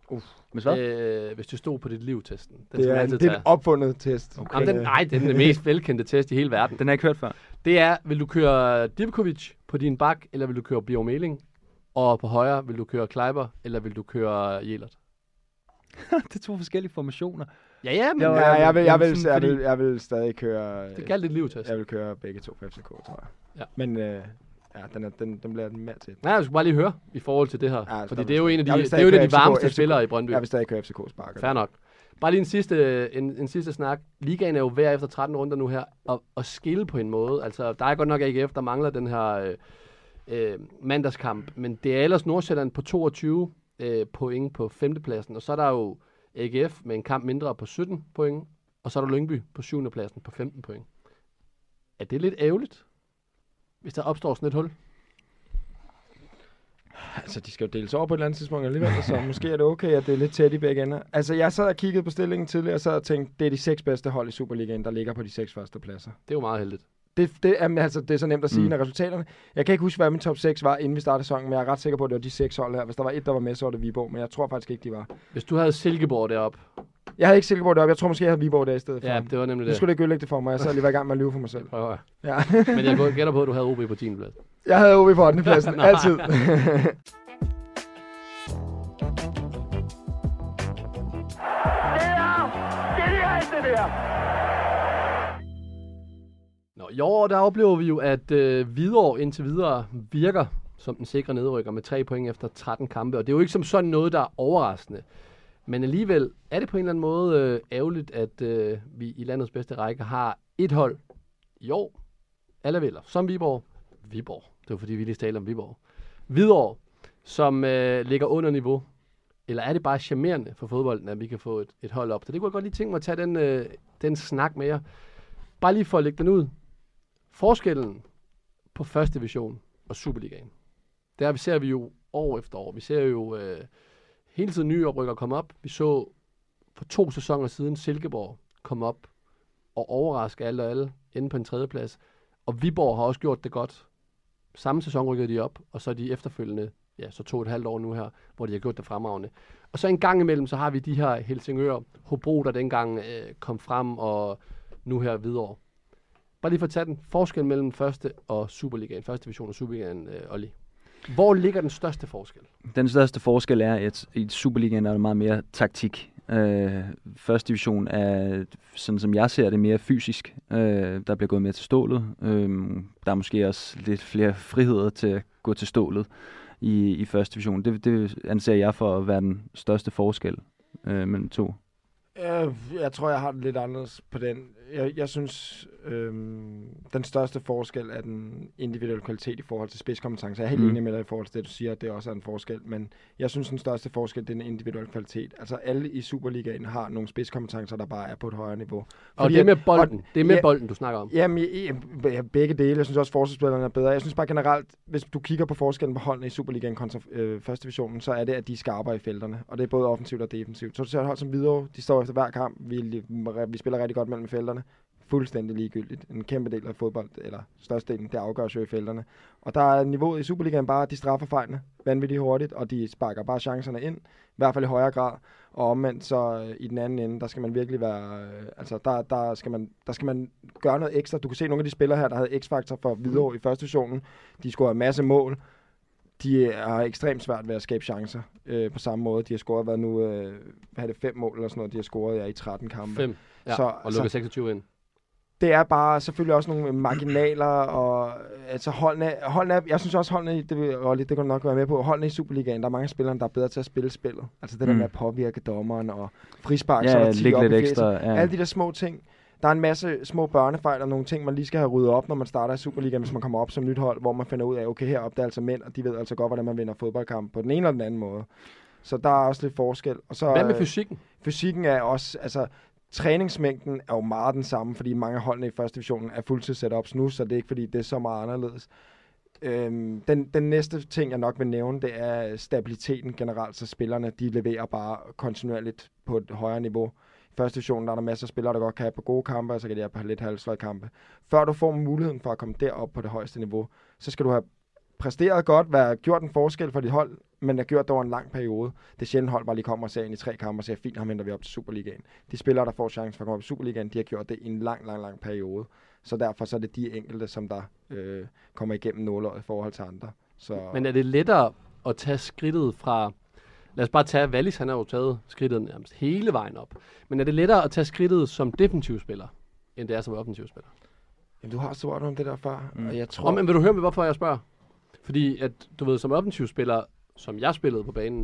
E: Hvis hvad?
D: Hvis du stod på dit liv-testen. Den
F: Det er en opfundet test.
D: Okay. Jamen, det er den mest velkendte test i hele verden.
E: Den har jeg ikke hørt før.
D: Det er, vil du køre Divkovic på din bak, eller vil du køre Bjørn Meling? Og på højre, vil du køre Kleiber, eller vil du køre Jelert?
E: Det er 2 forskellige formationer.
D: Ja, men...
F: Jeg vil stadig køre...
D: Det kaldt et livtest.
F: Jeg vil køre begge 2 på FCK, tror jeg.
D: Ja.
F: Men den bliver mere til.
D: Nej, jeg skulle bare lige høre i forhold til det her.
F: Ja,
D: fordi det er jo en af de varmeste spillere i Brøndby.
F: Jeg vil stadig køre FCK's bakker.
D: Fair nok. Bare lige en sidste snak. Ligaen er jo hver efter 13 runder nu her, og skille på en måde. Altså, der er godt nok AGF, der mangler den her mandagskamp, men det er ellers Nordsjælland på 22 point på 5. pladsen, og så er der jo AGF med en kamp mindre på 17 point, og så er der Lyngby på 7. pladsen på 15 point. Er det lidt ærgerligt, hvis der opstår sådan et hul?
F: Altså, de skal jo deles over på et eller andet tidspunkt alligevel, så måske er det okay, at det er lidt tæt i begge ender. Altså, jeg sad og kiggede på stillingen tidligere, og sad og tænkte, det er de 6 bedste hold i Superligaen, der ligger på de 6 første pladser.
D: Det er jo meget heldigt.
F: Det er så nemt at sige, når resultaterne... Jeg kan ikke huske, hvad min top 6 var, inden vi startede sæsonen, men jeg er ret sikker på, at det var de 6 hold her. Hvis der var et, der var med, så var det Viborg, men jeg tror faktisk ikke, de var.
D: Hvis du havde Silkeborg deroppe...
F: Jeg havde ikke Silkeborg deroppe, jeg tror måske, jeg havde Viborg der i stedet for.
D: Ja, det var nemlig det.
F: Nu skulle det ikke ødelægge det for mig, jeg sad lige var i gang med at lyve for mig selv.
D: Ja. Men jeg gætter på, at du havde OB på 10. plads.
F: Jeg havde OB på 8. pladsen, altid.
D: I år, der oplever vi jo, at Hvidovre indtil videre virker som den sikre nedrykker med 3 point efter 13 kampe. Og det er jo ikke som sådan noget, der er overraskende. Men alligevel er det på en eller anden måde ærgerligt, at vi i landets bedste række har et hold i år, alle vælger, som Viborg. Det var fordi, vi lige talte om Viborg. Hvidovre, som ligger under niveau. Eller er det bare charmerende for fodbolden, at vi kan få et hold op? Så det kunne jeg godt lige tænke mig at tage den snak med jer. Bare lige for at lægge den ud. Forskellen på første division og Superligaen, der ser vi jo år efter år. Vi ser jo hele tiden nye oprykker komme op. Vi så for 2 sæsoner siden Silkeborg komme op og overraske alle og alle inde på en 3. plads. Og Viborg har også gjort det godt. Samme sæson rykkede de op, og så de efterfølgende, så 2,5 år nu her, hvor de har gjort det fremragende. Og så en gang imellem, så har vi de her Helsingør, Hobro, der dengang kom frem, og nu her Hvidovre. Bare lige for at tage den forskel mellem første og Superligaen, første division og Superligaen, Olli. Hvor ligger den største forskel? Den
E: største forskel er, at i Superligaen er der meget mere taktik. Første division er, sådan som jeg ser det, mere fysisk. Der bliver gået mere til stålet. Der er måske også lidt flere friheder til at gå til stålet i første division. Det anser jeg for at være den største forskel mellem 2.
F: Jeg tror, jeg har det lidt anderledes på den. Jeg synes, den største forskel er den individuelle kvalitet i forhold til spidskompetencer. Jeg er helt enig med dig i forhold til det, du siger, at det også er en forskel. Men jeg synes, den største forskel det er den individuelle kvalitet. Altså alle i Superligaen har nogle spidskompetencer, der bare er på et højere niveau.
D: Og det er med bolden. Det er med bolden, du snakker om.
F: Jamen, begge dele. Jeg synes også, at forsvarsspillerne er bedre. Jeg synes bare generelt, hvis du kigger på forskellen på holdene i Superligaen kontra første divisionen, så er det, at de er skarpere i felterne. Og det er både offensivt og defensivt. Så du ser et hold som Hvidovre, de står efter hver kamp. Vi spiller rigtig godt mellem felterne. Fuldstændig ligegyldigt. En kæmpe del af fodbold, eller størstedelen, det afgøres jo i felterne. Og der er niveauet i Superligaen bare, at de straffer fejlene vanvittigt hurtigt, og de sparker bare chancerne ind, i hvert fald i højere grad. Og omvendt så i den anden ende, der skal man virkelig være, der skal man gøre noget ekstra. Du kan se nogle af de spillere her, der havde X-faktor for Hvidovre i første divisionen. De scorer en masse mål. De har ekstremt svært ved at skabe chancer på samme måde. De har scoret, 5 mål eller sådan noget, de har scoret i 13 kampe.
D: 5, ja, så, og lukker 26 ind.
F: Det er bare selvfølgelig også nogle marginaler, og altså holdene, jeg synes også holdene, det kan du nok være med på, holdene i Superligaen, der er mange spillere, der er bedre til at spille spillet. Altså det der med at påvirke dommeren og frispark, så der 10 op i fæsen. Alle de der små ting. Der er en masse små børnefejl og nogle ting, man lige skal have ryddet op, når man starter i Superligaen, hvis man kommer op som nyt hold, hvor man finder ud af, okay, heroppe der er altså mænd, og de ved altså godt, hvordan man vinder fodboldkamp på den ene eller den anden måde. Så der er også lidt forskel. Og så,
D: hvad med fysikken? Fysikken
F: er også, altså træningsmængden er jo meget den samme, fordi mange af holdene i første divisionen er fuldtid setups nu, så det er ikke fordi, det er så meget anderledes. Den næste ting, jeg nok vil nævne, det er stabiliteten generelt, så spillerne, de leverer bare kontinuerligt på et højere niveau. I første division, der er der masser af spillere, der godt kan have på gode kampe, og så kan de have på lidt halvsløje kampe. Før du får muligheden for at komme derop på det højeste niveau, så skal du have præsteret godt, gjort en forskel for dit hold men har gjort det over en lang periode. Det er sjældent hold bare lige kommer og ser ind i 3 kampe og siger, fint, ham henter vi op til Superligaen. De spillere, der får chancen for at komme op i Superligaen, de har gjort det i en lang periode. Så derfor så er det de enkelte, som der kommer igennem nåløjet i forhold til andre. Så...
D: Men er det lettere at tage skridtet fra... Lad os bare tage Wallis, han har jo taget skridtet nærmest hele vejen op. Men er det lettere at tage skridtet som defensiv spiller, end det er som offensiv spiller?
F: Jamen, du har svaret om det der før, og jeg tror...
D: Men vil du høre mig, hvorfor jeg spørger? Fordi at, du ved, som offensiv spiller, som jeg spillede på banen...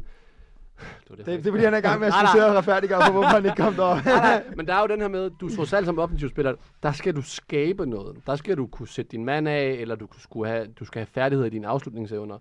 F: Det er fordi, han er i gang med at studere og retfærdiggøre på, hvorfor han ikke kom derop.
D: Men der er jo den her med, du trods alt som offensiv spiller, der skal du skabe noget. Der skal du kunne sætte din mand af, eller du skal have færdigheder i dine afslutningsevner.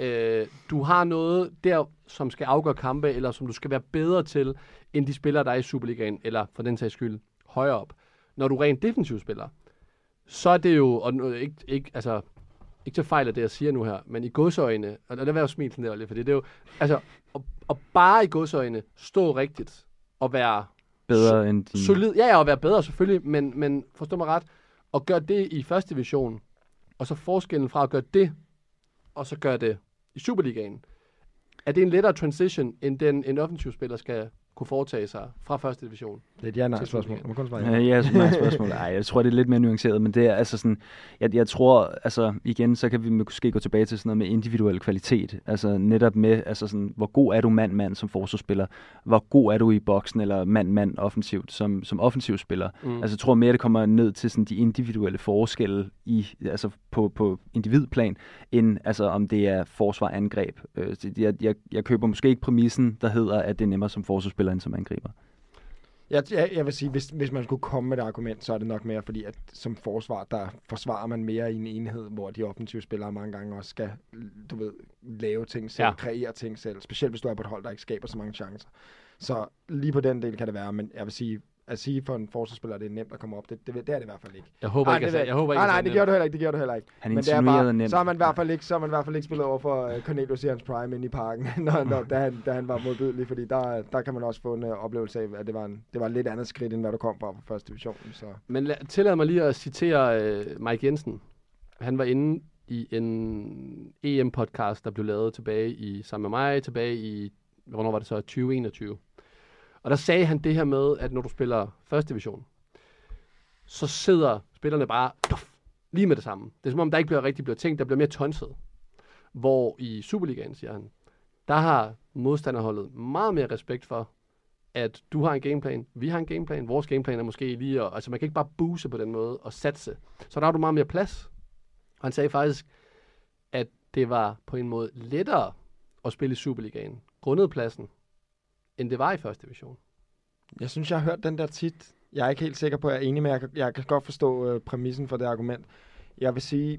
D: Du har noget der, som skal afgøre kampe, eller som du skal være bedre til, end de spillere, der er i Superligaen, eller for den sags skyld, højere op. Når du er rent defensiv spiller, så er det jo, og ikke til fejl af det, jeg siger nu her, men i godsøjne, og der vil jeg jo smile sådan der lidt, fordi det er jo, altså, og bare i godsøjne stå rigtigt, og være
E: bedre end de...
D: solid, ja, og være bedre selvfølgelig, men forstå mig ret, og gøre det i første division, og så forskellen fra at gøre det, og så gøre det i Superligaen, er det en lettere transition, end en offensiv spiller skal kunne foretage sig fra første division?
F: Det er et ja-nej-spørgsmål. Man kun
E: ja, nej-spørgsmål. Ej, jeg tror, det er lidt mere nuanceret, men det er altså sådan, jeg tror, altså igen, så kan vi måske gå tilbage til sådan noget med individuel kvalitet. Altså netop med, altså sådan, hvor god er du mand-mand som forsvarsspiller? Hvor god er du i boksen eller mand-mand offensivt som offensiv spiller? Altså jeg tror mere, det kommer ned til sådan de individuelle forskelle altså på individplan, end altså om det er forsvar-angreb. Jeg køber måske ikke præmissen, der hedder, at det er nemmere som forsvarsspiller end som angriber.
F: Jeg vil sige, hvis man skulle komme med et argument, så er det nok mere, fordi at som forsvar, der forsvarer man mere i en enhed, hvor de offensive spillere mange gange også skal, du ved, lave ting selv, kreere ting selv. Specielt hvis du er på et hold, der ikke skaber så mange chancer. Så lige på den del kan det være, men jeg vil sige, at sige for en forsvarsspiller, at det er nemt at komme op, det er det i hvert fald ikke.
D: Jeg håber ikke,
F: nej, det gør du heller ikke.
E: Han
F: men det er bare, så har man i hvert fald ikke spillet over for Cornelius i hans prime inde i parken, da han var modbydelig, fordi der kan man også få en oplevelse af, at det var et lidt andet skridt, end hvad du kom fra første division. Så.
D: Men tillad mig lige at citere Mike Jensen. Han var inde i en EM-podcast, der blev lavet sammen med mig, tilbage i, hvornår var det så, 2021. Og der sagde han det her med, at når du spiller første division, så sidder spillerne bare lige med det samme. Det er som om, der ikke bliver tænkt, der bliver mere tonset. Hvor i Superligaen, siger han, der har modstanderholdet meget mere respekt for, at du har en gameplan, vi har en gameplan, vores gameplan er måske lige, altså man kan ikke bare booste på den måde og satse. Så der har du meget mere plads. Og han sagde faktisk, at det var på en måde lettere at spille i Superligaen, grundet pladsen, end det var i første division.
F: Jeg synes, jeg har hørt den der tit. Jeg er ikke helt sikker på, at jeg er enig med. Jeg kan godt forstå præmissen for det argument. Jeg vil sige,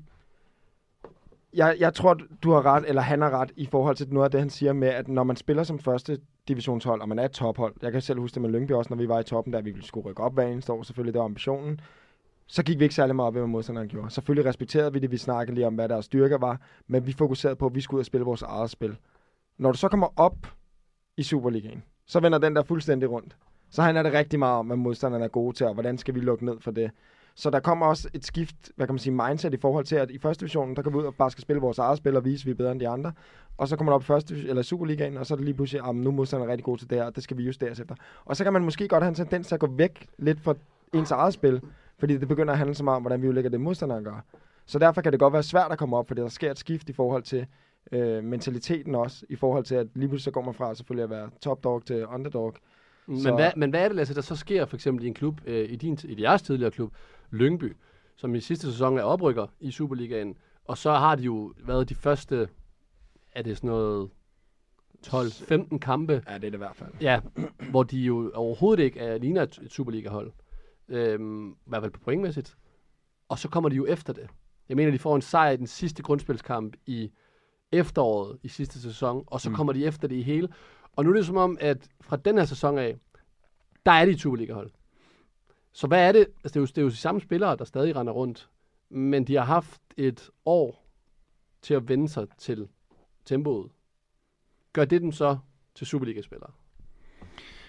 F: jeg tror, du har ret, eller han har ret, i forhold til noget af det, han siger med, at når man spiller som første divisionshold, og man er et tophold, jeg kan selv huske det med Lyngby også, når vi var i toppen, der vi skulle rykke op hver eneste år, selvfølgelig, det var ambitionen, så gik vi ikke særlig meget op, hvad modstanderen gjorde. Selvfølgelig respekterede vi det, vi snakkede lige om, hvad deres styrker var, men vi fokuserede på, at vi skulle ud og spille vores eget spil. Når du så kommer op i Superligaen, så vender den der fuldstændig rundt. Så handler det rigtig meget om, hvad modstanderne er gode til, og hvordan skal vi lukke ned for det. Så der kommer også et skift, hvad kan man sige, mindset i forhold til, at i første divisionen, der kan vi ud og bare skal spille vores eget spil og vise, at vi er bedre end de andre. Og så kommer man op i Superligaen, og så er det lige pludselig, nu er modstanderne rigtig gode til det her, og det skal vi justere efter. Og så kan man måske godt have en tendens til at gå væk lidt fra ens eget spil, fordi det begynder at handle så meget om, hvordan vi udlægger det, modstanderen gør. Så derfor kan det godt være svært at komme op, fordi der sker et skift i forhold til mentaliteten også, i forhold til, at lige pludselig så går man fra selvfølgelig at være top dog til underdog.
D: Men hvad er det, Lasse, der så sker for eksempel i en klub, i jeres tidligere klub, Lyngby, som i sidste sæson er oprykker i Superligaen, og så har de jo været de første, er det sådan noget 12-15 kampe?
F: Ja, det er det i hvert fald.
D: Ja, hvor de jo overhovedet ikke ligner et Superliga-hold. I hvert fald på pointmæssigt. Og så kommer de jo efter det. Jeg mener, de får en sejr i den sidste grundspilskamp i efteråret i sidste sæson, og så kommer de efter det i hele. Og nu er det som om, at fra den her sæson af, der er de et Superliga-hold. Så hvad er det? Altså, det er jo de samme spillere, der stadig render rundt, men de har haft et år til at vende sig til tempoet. Gør det dem så til Superliga-spillere?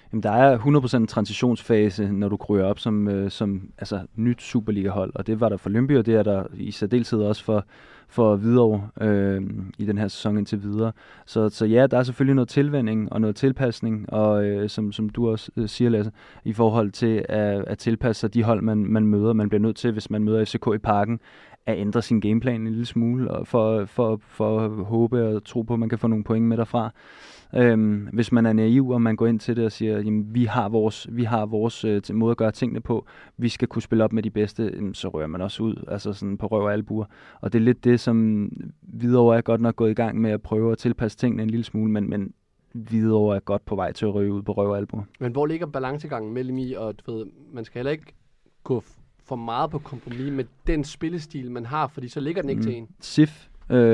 E: Jamen, der er 100% en transitionsfase, når du kryger op som altså, nyt Superliga-hold, og det var der for Lyngby, og det er der i særdeleshed også for Hvidovre i den her sæson indtil videre. Så ja, der er selvfølgelig noget tilvænning og noget tilpasning, og som du også siger, Lasse, i forhold til at tilpasse sig de hold, man møder. Man bliver nødt til, hvis man møder FCK i Parken, at ændre sin gameplan en lille smule, og for at håbe og tro på, at man kan få nogle point med derfra. Hvis man er naiv, og man går ind til det og siger, jamen, vi har vores måde at gøre tingene på, vi skal kunne spille op med de bedste, så rører man også ud, altså sådan på røv og albuer. Og det er lidt det, som Hvidovre er godt nok gået i gang med at prøve at tilpasse tingene en lille smule, men Hvidovre er godt på vej til at røge ud på røv og albuer.
D: Men hvor ligger balancegangen mellem i, og du ved, man skal heller ikke gå for meget på kompromis med den spillestil, man har, fordi så ligger den ikke til en.
E: SIF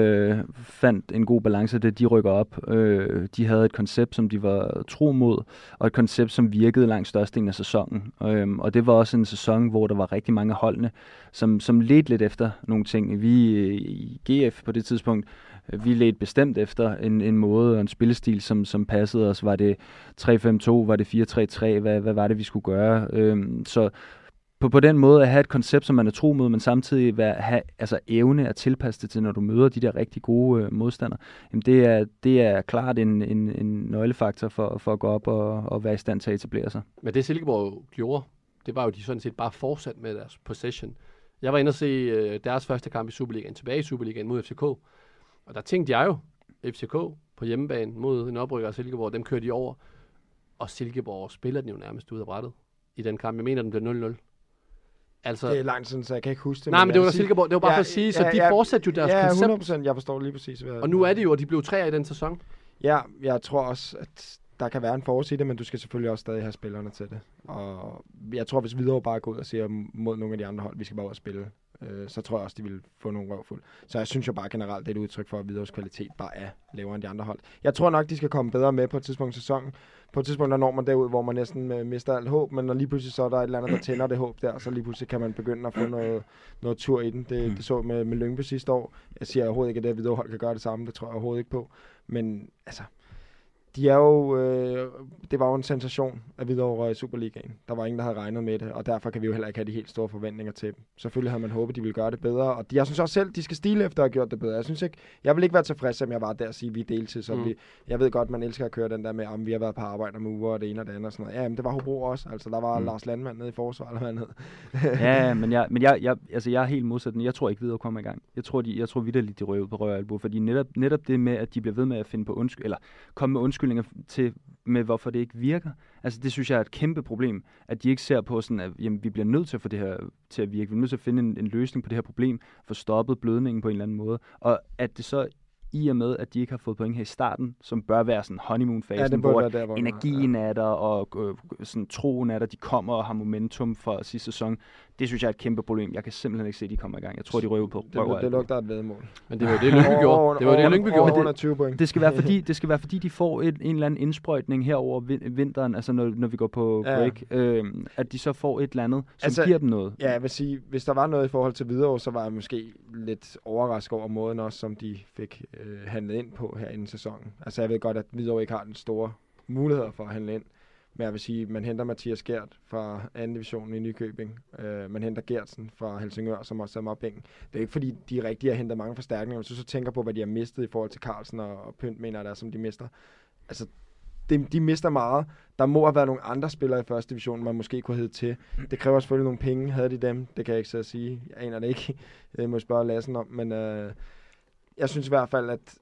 E: fandt en god balance, det de rykker op. De havde et koncept, som de var tro mod, og et koncept, som virkede langt størstedelen af sæsonen. Og det var også en sæson, hvor der var rigtig mange holdene, som ledte lidt efter nogle ting. Vi i GF på det tidspunkt, vi ledte bestemt efter en måde og en spillestil, som passede os. Var det 3-5-2? Var det 4-3-3? Hvad var det, vi skulle gøre? Så på den måde at have et koncept, som man er tro mod, men samtidig have evne at tilpasse det til, når du møder de der rigtig gode modstandere. Jamen det er klart en nøglefaktor for at gå op og være i stand til at etablere sig.
D: Men det Silkeborg gjorde, det var jo de sådan set bare fortsat med deres possession. Jeg var inde og se deres første kamp i Superligaen, tilbage i Superligaen mod FCK. Og der tænkte jeg jo, FCK på hjemmebane mod en oprykker af Silkeborg, dem kørte de over. Og Silkeborg spiller den jo nærmest ud af brættet i den kamp. Jeg mener, den blev 0-0. Altså,
F: det er langt siden, så jeg kan ikke huske det.
D: Nej, men det var Silkeborg. Det var bare for at sige, så de fortsatte jo deres koncept.
F: Ja, 100%. Jeg forstår lige præcis.
D: Og nu er det jo, og de blev 3'er i den sæson.
F: Ja, jeg tror også, at der kan være en forside det, men du skal selvfølgelig også stadig have spillerne til det. Og jeg tror, hvis Hvidovre bare går ud og siger mod nogle af de andre hold, vi skal bare ud og spille, så tror jeg også, de vil få nogle røvfuld. Så jeg synes jo bare generelt, det er et udtryk for, at Hvidovres kvalitet bare er lavere end de andre hold. Jeg tror nok, de skal komme bedre med på et tidspunkt i sæsonen. På et tidspunkt, der når man derud, hvor man næsten mister alt håb, men når lige pludselig så er der et eller andet, der tænder det håb der, så lige pludselig kan man begynde at få noget tur i den. Det så med Lyngby sidste år. Jeg siger overhovedet ikke, at det her Hvidovre hold kan gøre det samme. Det tror jeg overhovedet ikke på. Men altså, de er jo, det var jo en sensation at Hvidovre i Superligaen. Der var ingen, der havde regnet med det, og derfor kan vi jo heller ikke have de helt store forventninger til dem. Selvfølgelig havde man håbet, de ville gøre det bedre, og jeg synes også selv, de skal stile efter at have gjort det bedre. Jeg vil ikke være tilfreds, som jeg var der og sige, at vi er deltid, så jeg ved godt, man elsker at køre den der med, om vi har været på arbejde om uger, og det ene og det andet og sådan noget. Ja, men det var Hobro også. Altså, der var Lars Landmand nede i forsvar, eller hvad han hed.
E: Ja, men jeg er helt modsat. Jeg tror ikke, Hvidovre kommer i gang. Jeg tror vitterligt, de røver ud på røv og albu, fordi netop det med, at de bliver ved med at finde på komme med undskyldninger med hvorfor det ikke virker. Altså det synes jeg er et kæmpe problem, at de ikke ser på sådan, at jamen, vi bliver nødt til at få det her til at virke. Vi er nødt til at finde en løsning på det her problem, få stoppet blødningen på en eller anden måde. Og at det så i og med, at de ikke har fået point her i starten, som bør være sådan honeymoon-fasen, hvor energien er der, og sådan troen er der, de kommer og har momentum fra sidste sæson. Det synes jeg er et kæmpe problem. Jeg kan simpelthen ikke se, at de kommer i gang. Jeg tror, de røver på røv.
F: Det lugter et væddemål.
D: Men det var det, Lyngby gjorde. Det var det, Lyngby gjorde.
E: Det skal være fordi, de får en eller anden indsprøjtning her over vinteren, altså når vi går på break, at de så får et eller andet, som giver dem noget.
F: Ja, jeg vil sige, hvis der var noget i forhold til Hvidovre, så var jeg måske lidt overrasket over måden også, som de fik handlet ind på her inden sæsonen. Altså jeg ved godt, at Hvidovre ikke har den store muligheder for at handle ind. Men jeg vil sige, man henter Mathias Gert fra 2. divisionen i Nykøbing. Man henter Gertsen fra Helsingør, som også er med bænken. Det er ikke fordi, de rigtig har hentet mange forstærkninger. Hvis du så tænker på, hvad de har mistet i forhold til Carlsen og Pynt, mener der, som de mister. Altså, de mister meget. Der må have været nogle andre spillere i 1. division, man måske kunne hedde til. Det kræver selvfølgelig nogle penge. Havde de dem? Det kan jeg ikke så sige. Jeg aner det ikke. Jeg må spørge Lassen om. Men jeg synes i hvert fald, at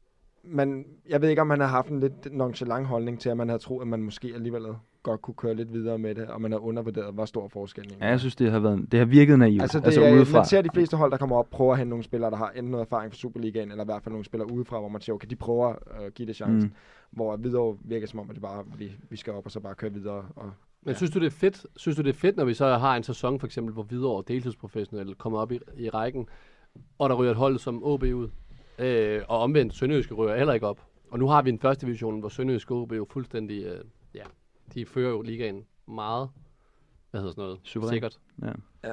F: jeg ved ikke, om man har haft en lidt nonchalant holdning til, at man havde troet, at man måske alligevel godt kunne køre lidt videre med det, og man har undervurderet, hvor stor forskellen er.
E: Ja, jeg synes, det har virket naivt.
F: Altså udefra. Man ser de fleste hold, der kommer op, prøver at hente nogle spillere, der har enten noget erfaring fra Superligaen, eller i hvert fald nogle spillere udefra, hvor man siger, okay, de prøver at give det chancen. Hvor Hvidovre virker som om, at det bare, vi skal op og så bare køre videre.
D: Men synes du, det er fedt, når vi så har en sæson, for eksempel, hvor Hvidovre deltidsprofessionelle kommer op i rækken, og der ryger et hold som OB ud? Og omvendt, Sønderjyske ryger heller ikke op. Og nu har vi en 1. division, hvor Sønderjyske OB jo fuldstændig, de fører jo ligaen meget, sådan noget,
E: suveræn.
D: Sikkert.
F: Ja,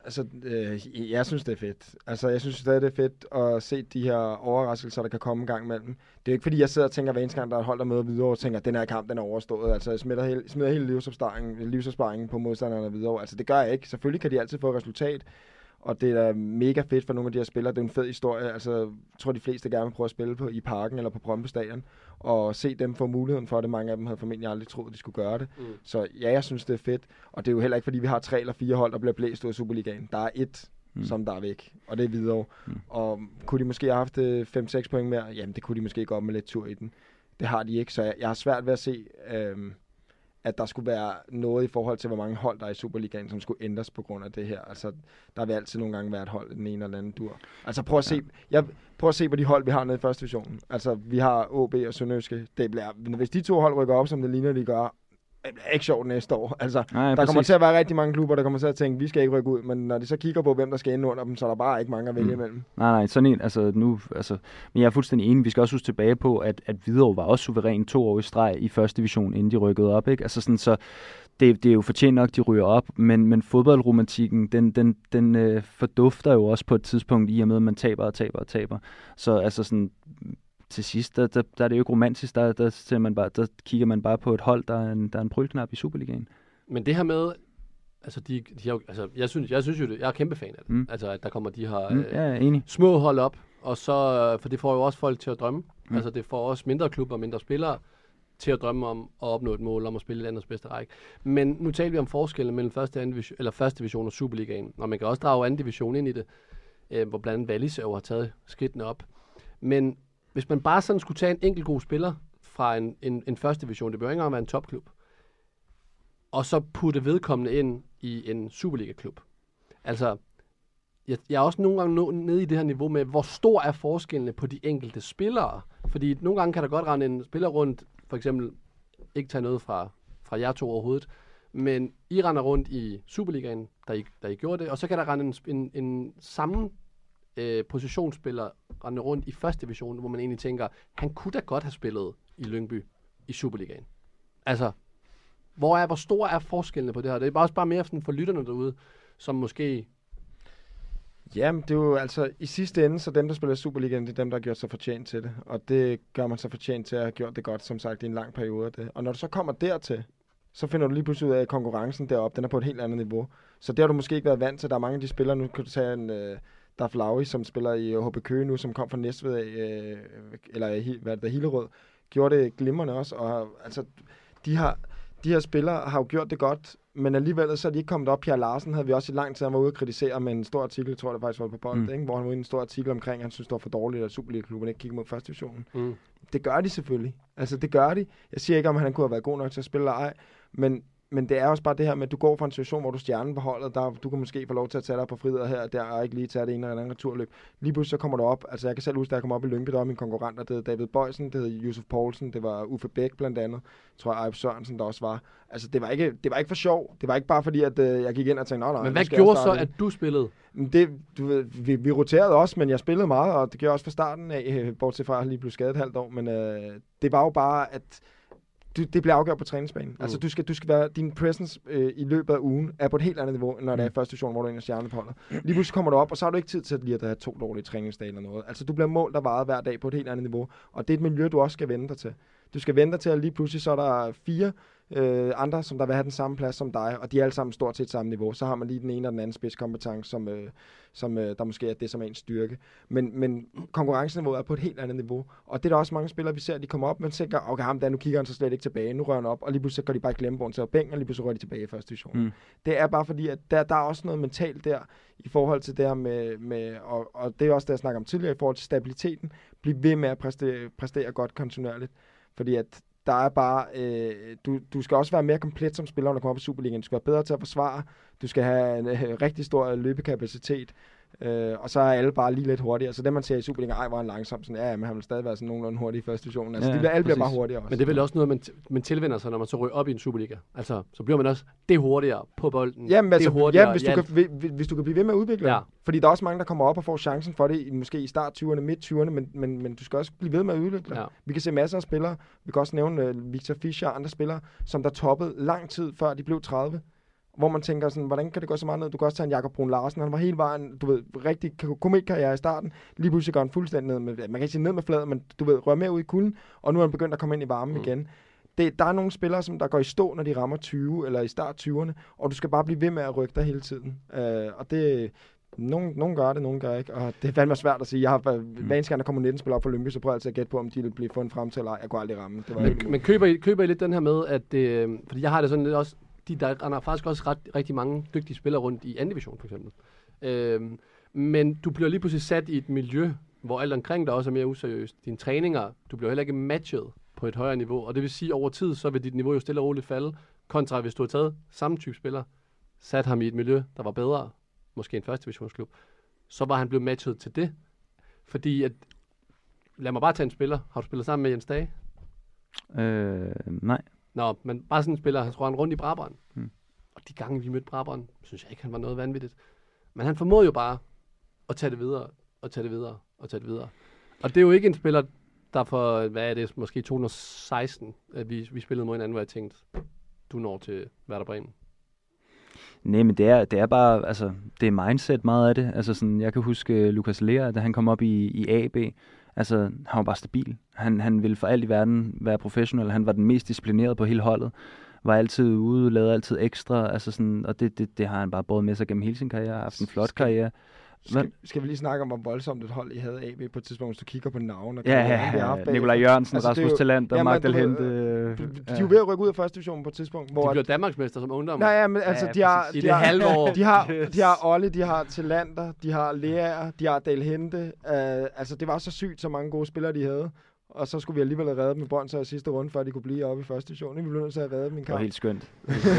F: Altså, jeg synes, det er fedt. Altså, jeg synes stadig, det er fedt at se de her overraskelser, der kan komme en gang imellem. Det er jo ikke, fordi jeg sidder og tænker, hver eneste gang, der er et hold, der møder videre, og tænker, at den her kamp, den er overstået. Altså, jeg smider hele livsopsparingen på modstanderne videre. Altså, det gør jeg ikke. Selvfølgelig kan de altid få et resultat, og det er mega fedt for nogle af de her spillere. Det er en fed historie. Altså, jeg tror, de fleste gerne vil prøve at spille i Parken eller på Brøndby Stadion, og se dem få muligheden for det. Mange af dem havde formentlig aldrig troet, at de skulle gøre det. Så ja, jeg synes, det er fedt. Og det er jo heller ikke, fordi vi har 3 eller 4 hold, der bliver blæst ud af Superligaen. Der er 1, som der er væk, og det er videre. Og kunne de måske have haft 5-6 point mere? Jamen, det kunne de måske godt med lidt tur i den. Det har de ikke, så jeg har svært ved at se, at der skulle være noget i forhold til, hvor mange hold der er i Superligaen, som skulle ændres på grund af det her. Altså, der vil altid nogle gange være et hold, den ene eller anden dur. Altså, prøv at se på de hold, vi har nede i første division. Altså, vi har OB og Sønderjyske. Hvis de 2 hold rykker op, som det ligner, de gør, det er ikke sjovt næste år. Altså, der kommer til at være rigtig mange klubber, der kommer til at tænke, vi skal ikke rykke ud, men når de så kigger på, hvem der skal ind under dem, så er der bare ikke mange at vælge imellem.
E: Nej, sådan en, men jeg er fuldstændig enig. Vi skal også huske tilbage på, at Hvidovre var også suveræn 2 år i streg i første division, inden de rykkede op, ikke? Altså sådan, så det er jo fortjent nok, de ryger op, men fodboldromantikken, den fordufter jo også på et tidspunkt i og med, at man taber. Så altså sådan, til sidst, der er det jo ikke romantisk, der kigger man bare på et hold, der er en prølknap i Superligaen.
D: Men det her med, altså, jeg synes jo det, jeg er kæmpe fan af det. Altså, at der kommer de her små hold op, og så, for det får jo også folk til at drømme. Altså, det får også mindre klubber og mindre spillere til at drømme om at opnå et mål om at spille landets bedste række. Men nu taler vi om forskellen mellem første division og Superligaen, og man kan også drage anden division ind i det, hvor blandt andet Wallis jo har taget skridtene op. Men hvis man bare sådan skulle tage en enkelt god spiller fra en første division, det bør ikke engang være en topklub, og så putte vedkommende ind i en Superliga-klub. Altså, jeg er også nogle gange nede i det her niveau med, hvor stor er forskellene på de enkelte spillere. Fordi nogle gange kan der godt rende en spiller rundt, for eksempel ikke tage noget fra jer 2 overhovedet, men I render rundt i Superligaen, da I gjorde det, og så kan der rende en samme positionsspiller rende rundt i første division, hvor man egentlig tænker, han kunne da godt have spillet i Lyngby i Superligaen. Altså, hvor stor er forskellene på det her? Det er også bare mere sådan for lytterne derude, som måske...
F: Jamen, det er jo altså i sidste ende, så dem, der spiller Superligaen, det er dem, der har gjort sig fortjent til det. Og det gør man sig fortjent til at have gjort det godt, som sagt, i en lang periode. Det. Og når du så kommer dertil, så finder du lige pludselig ud af, at konkurrencen deroppe, den er på et helt andet niveau. Så det har du måske ikke været vant til. Der er mange af de spillere, nu kan du tage en... Daf Laui, som spiller i HB Køge nu, som kom fra Næstved, Hillerød, gjorde det glimrende også, og altså, de her spillere har jo gjort det godt, men alligevel så er de ikke kommet op. Pierre Larsen havde vi også i lang tid, han var ude at kritisere med en stor artikel, tror jeg det faktisk var på Bold, ikke? Hvor han var ude i en stor artikel omkring, han synes det var for dårligt, at Superliga-klubben ikke kigger mod første divisionen. Det gør de selvfølgelig. Altså det gør de. Jeg siger ikke, om han kunne have været god nok til at spille eller ej, men det er også bare det her med, at du går fra en situation, hvor du stjernen på holdet, der du kan måske få lov til at tage dig på friheder her og der, og ikke lige tage det ene eller andet returløb. Lige pludselig så kommer du op, altså jeg kan selv huske, da jeg kom op i Lyngby, der var mine konkurrenter, det hed David Bøjsen, det hed Josef Poulsen, det var Uffe Bæk blandt andet, tror jeg, Ejb Sørensen der også var. Altså det var ikke for sjov, det var ikke bare fordi, at jeg gik ind og tænkte, nej.
D: Men hvad gjorde så, at du spillede?
F: Vi roterede også, men jeg spillede meget, og det gjorde jeg også fra starten af, bortset fra at jeg lige blev skadet et halvt år, men det var jo bare, at det bliver afgjort på træningsbanen. Altså, du skal være, din presence i løbet af ugen er på et helt andet niveau, når det er første division, hvor du er en af stjerne på holdet. Lige pludselig kommer du op, og så har du ikke tid til at lige at have 2 dårlige træningsdage eller noget. Altså, du bliver målt og varet hver dag på et helt andet niveau, og det er et miljø, du også skal vende dig til. Du skal vende dig til, at lige pludselig så er der 4 andre, som der vil have den samme plads som dig, og de er alle sammen stort set samme niveau. Så har man lige den ene og den anden spidskompetence, som der måske er det, som er ens styrke. Men konkurrenceniveauet er på et helt andet niveau, og det er der også mange spillere, vi ser, de kommer op, men tænker, okay, ham der, nu kigger han så slet ikke tilbage, nu rører han op, og lige pludselig kan de bare glemme, hvor han tager bænken, og lige pludselig rører de tilbage i første division. Det er bare fordi, at der er også noget mentalt der, i forhold til det her med og det er også det, jeg snakker om tidligere, i forhold til stabiliteten, blive ved med at præstere godt kontinuerligt, fordi at der er bare, du skal også være mere komplet som spiller, når du kommer op i Superligaen. Du skal være bedre til at forsvare. Du skal have en rigtig stor løbekapacitet. Og så er alle bare lige lidt hurtigere. Så det, man ser i Superligaen, var en langsom. Sådan, men han vil stadig være sådan nogenlunde hurtig i første division. Altså, alle bliver bare hurtigere også.
D: Men det er vel også noget, man tilvender sig, når man så ryger op i en Superliga. Altså, så bliver man også det hurtigere på bolden.
F: Jamen, altså,
D: det hurtigere,
F: hvis du kan blive ved med at udvikle det. Fordi der er også mange, der kommer op og får chancen for det, måske i start 20'erne, midt 20'erne, men du skal også blive ved med at udvikle det. Vi kan se masser af spillere. Vi kan også nævne Victor Fischer og andre spillere, som der toppede lang tid før de blev 30. hvor man tænker sådan, hvordan kan det gå så meget ned? Du kan også tage en Jakob Brun Larsen, han var hele vejen, du ved, rigtig komikkarriere i starten, lige pludselig går han fuldstændig ned med, man kan ikke sige ned med fladet, men du ved, rører mere ud i kulden, og nu er han begyndt at komme ind i varmen igen. Der er nogle spillere, som der går i stå, når de rammer 20, eller i start 20'erne, og du skal bare blive ved med at rykke dig hele tiden. Og det... Nogen gør det, nogen gør ikke, og det er fandme svært at sige. Jeg har hver eneste gang, der kommer 19 spillere op for Lyngby, så prøver jeg altid at gætte på, om de vil blive fundet frem til, eller ej. Jeg kunne aldrig ramme. Det var
D: men køber I lidt den her med, at fordi jeg har det sådan lidt også, der er faktisk også rigtig mange dygtige spillere rundt i anden division, for eksempel. Men du bliver lige pludselig sat i et miljø, hvor alt omkring dig også er mere useriøst. Dine træninger, du bliver heller ikke matchet på et højere niveau, og det vil sige, over tid, så vil dit niveau jo stille og roligt falde, kontra hvis du har taget samme type spiller, sat ham i et miljø, der var bedre, måske en første divisionsklub, så var han blevet matchet til det. Fordi at, lad mig bare tage en spiller. Har du spillet sammen med Jens Dage?
E: Nej.
D: Nå, men bare sådan en spiller, han tror han rundt i Brabrand. Og de gange, vi mødte Brabrand, synes jeg ikke, han var noget vanvittigt. Men han formåede jo bare at tage det videre, og tage det videre, og tage det videre. Og det er jo ikke en spiller, der for, hvad er det, måske 2016, at vi spillede mod hinanden, hvor jeg tænkte, du når til Werder Bremen.
E: Nej, men det er bare, altså, det er mindset meget af det. Altså sådan, jeg kan huske Lukas Lea, da han kom op i AB, altså, han var bare stabil. Han ville for alt i verden være professionel. Han var den mest disciplinerede på hele holdet. Var altid ude, lavede altid ekstra, altså sådan, og det har han bare båret med sig gennem hele sin karriere, haft en flot karriere.
F: Skal vi lige snakke om, hvor voldsomt et hold I havde AB på et tidspunkt, hvis du kigger på navn?
E: Nikolaj Jørgensen, altså, Rasmus Talander, Magdal Hente.
F: De er jo ved at rykke ud af første division på et tidspunkt. Hvor
D: de bliver Danmarksmester som ungdom.
F: Nej, men altså, de har...
D: I det halve år.
F: De har Olle, de har Talander, de har Lea, de har Dale Hente. Altså, det var så sygt, så mange gode spillere, de havde. Og så skulle vi alligevel have reddet dem i Brøndshøj i sidste runde, før de kunne blive oppe i første division. Vi blev nødt til at have reddet dem i en kamp.
E: Det var helt skønt.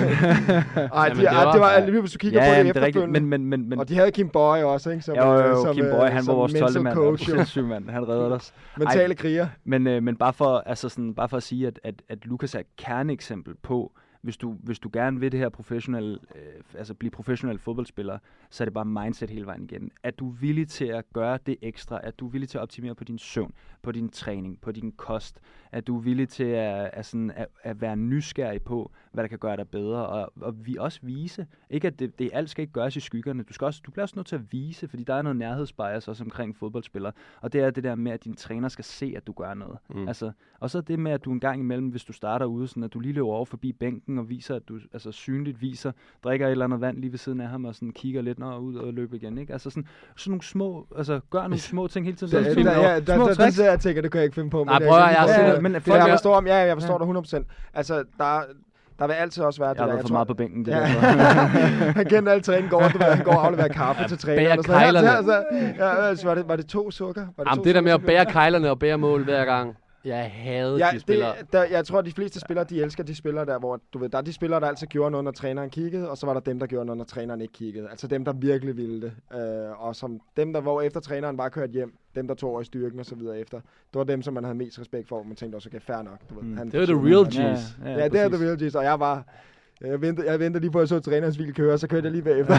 F: Ej, det var alligevel, hvis du kigger på det efterfølgende.
E: Men
F: og de havde Kim Boy også, ikke?
E: Som Kim Boy, han var vores 12. mand. Han reddede os.
F: Mentale kriger.
E: Men bare for at sige, at Lukas er et kerneeksempel på, hvis du gerne vil det her blive professionel fodboldspiller, så er det bare mindset hele vejen igen. At du er villig til at gøre det ekstra, at du er villig til at optimere på din søvn, på din træning, på din kost, at du er villig til at være nysgerrig på, hvad der kan gøre dig bedre, og vi også vise, ikke at det alt skal ikke gøres i skyggerne, du bliver også nødt til at vise, fordi der er noget nærhedsbias også omkring fodboldspillere, og det er det der med, at din træner skal se, at du gør noget. Altså, og så det med, at du en gang imellem, hvis du starter ude, sådan at du lige løber over forbi bænken og viser, at du synligt viser, drikker et eller andet vand lige ved siden af ham, og sådan kigger lidt ud og løber igen, ikke? Altså sådan nogle små, altså gør nogle små ting hele tiden.
F: Det jeg tænker, det kan jeg ikke finde på.
D: Nej, prøv at
F: jeg forstår dig 100%. Altså, der vil altid også være det der.
E: Jeg har været for meget på bænken. Det
F: han kendte alle træning går, han går og afleverer kaffe til træner. Var det 2 sukker?
D: Jamen, det der med at bære kejlerne og bære mål hver gang. Jeg havde de spillere.
F: Jeg tror, at de fleste spillere, de elsker de spillere der, hvor du ved, der er de spillere, der altid gjorde noget, når træneren kiggede, og så var der dem, der gjorde noget, når træneren ikke kiggede. Altså dem, der virkelig ville det. Og som dem, der hvor efter træneren bare kørte hjem, dem, der tog over i styrken og så videre efter. Det var dem, som man havde mest respekt for, man tænkte også, okay, fair nok. Du ved,
D: det var the real G's.
F: Ja, det er the real G's, og jeg ventede lige på, at jeg så trænerens bil køre, så kørte jeg lige bagefter.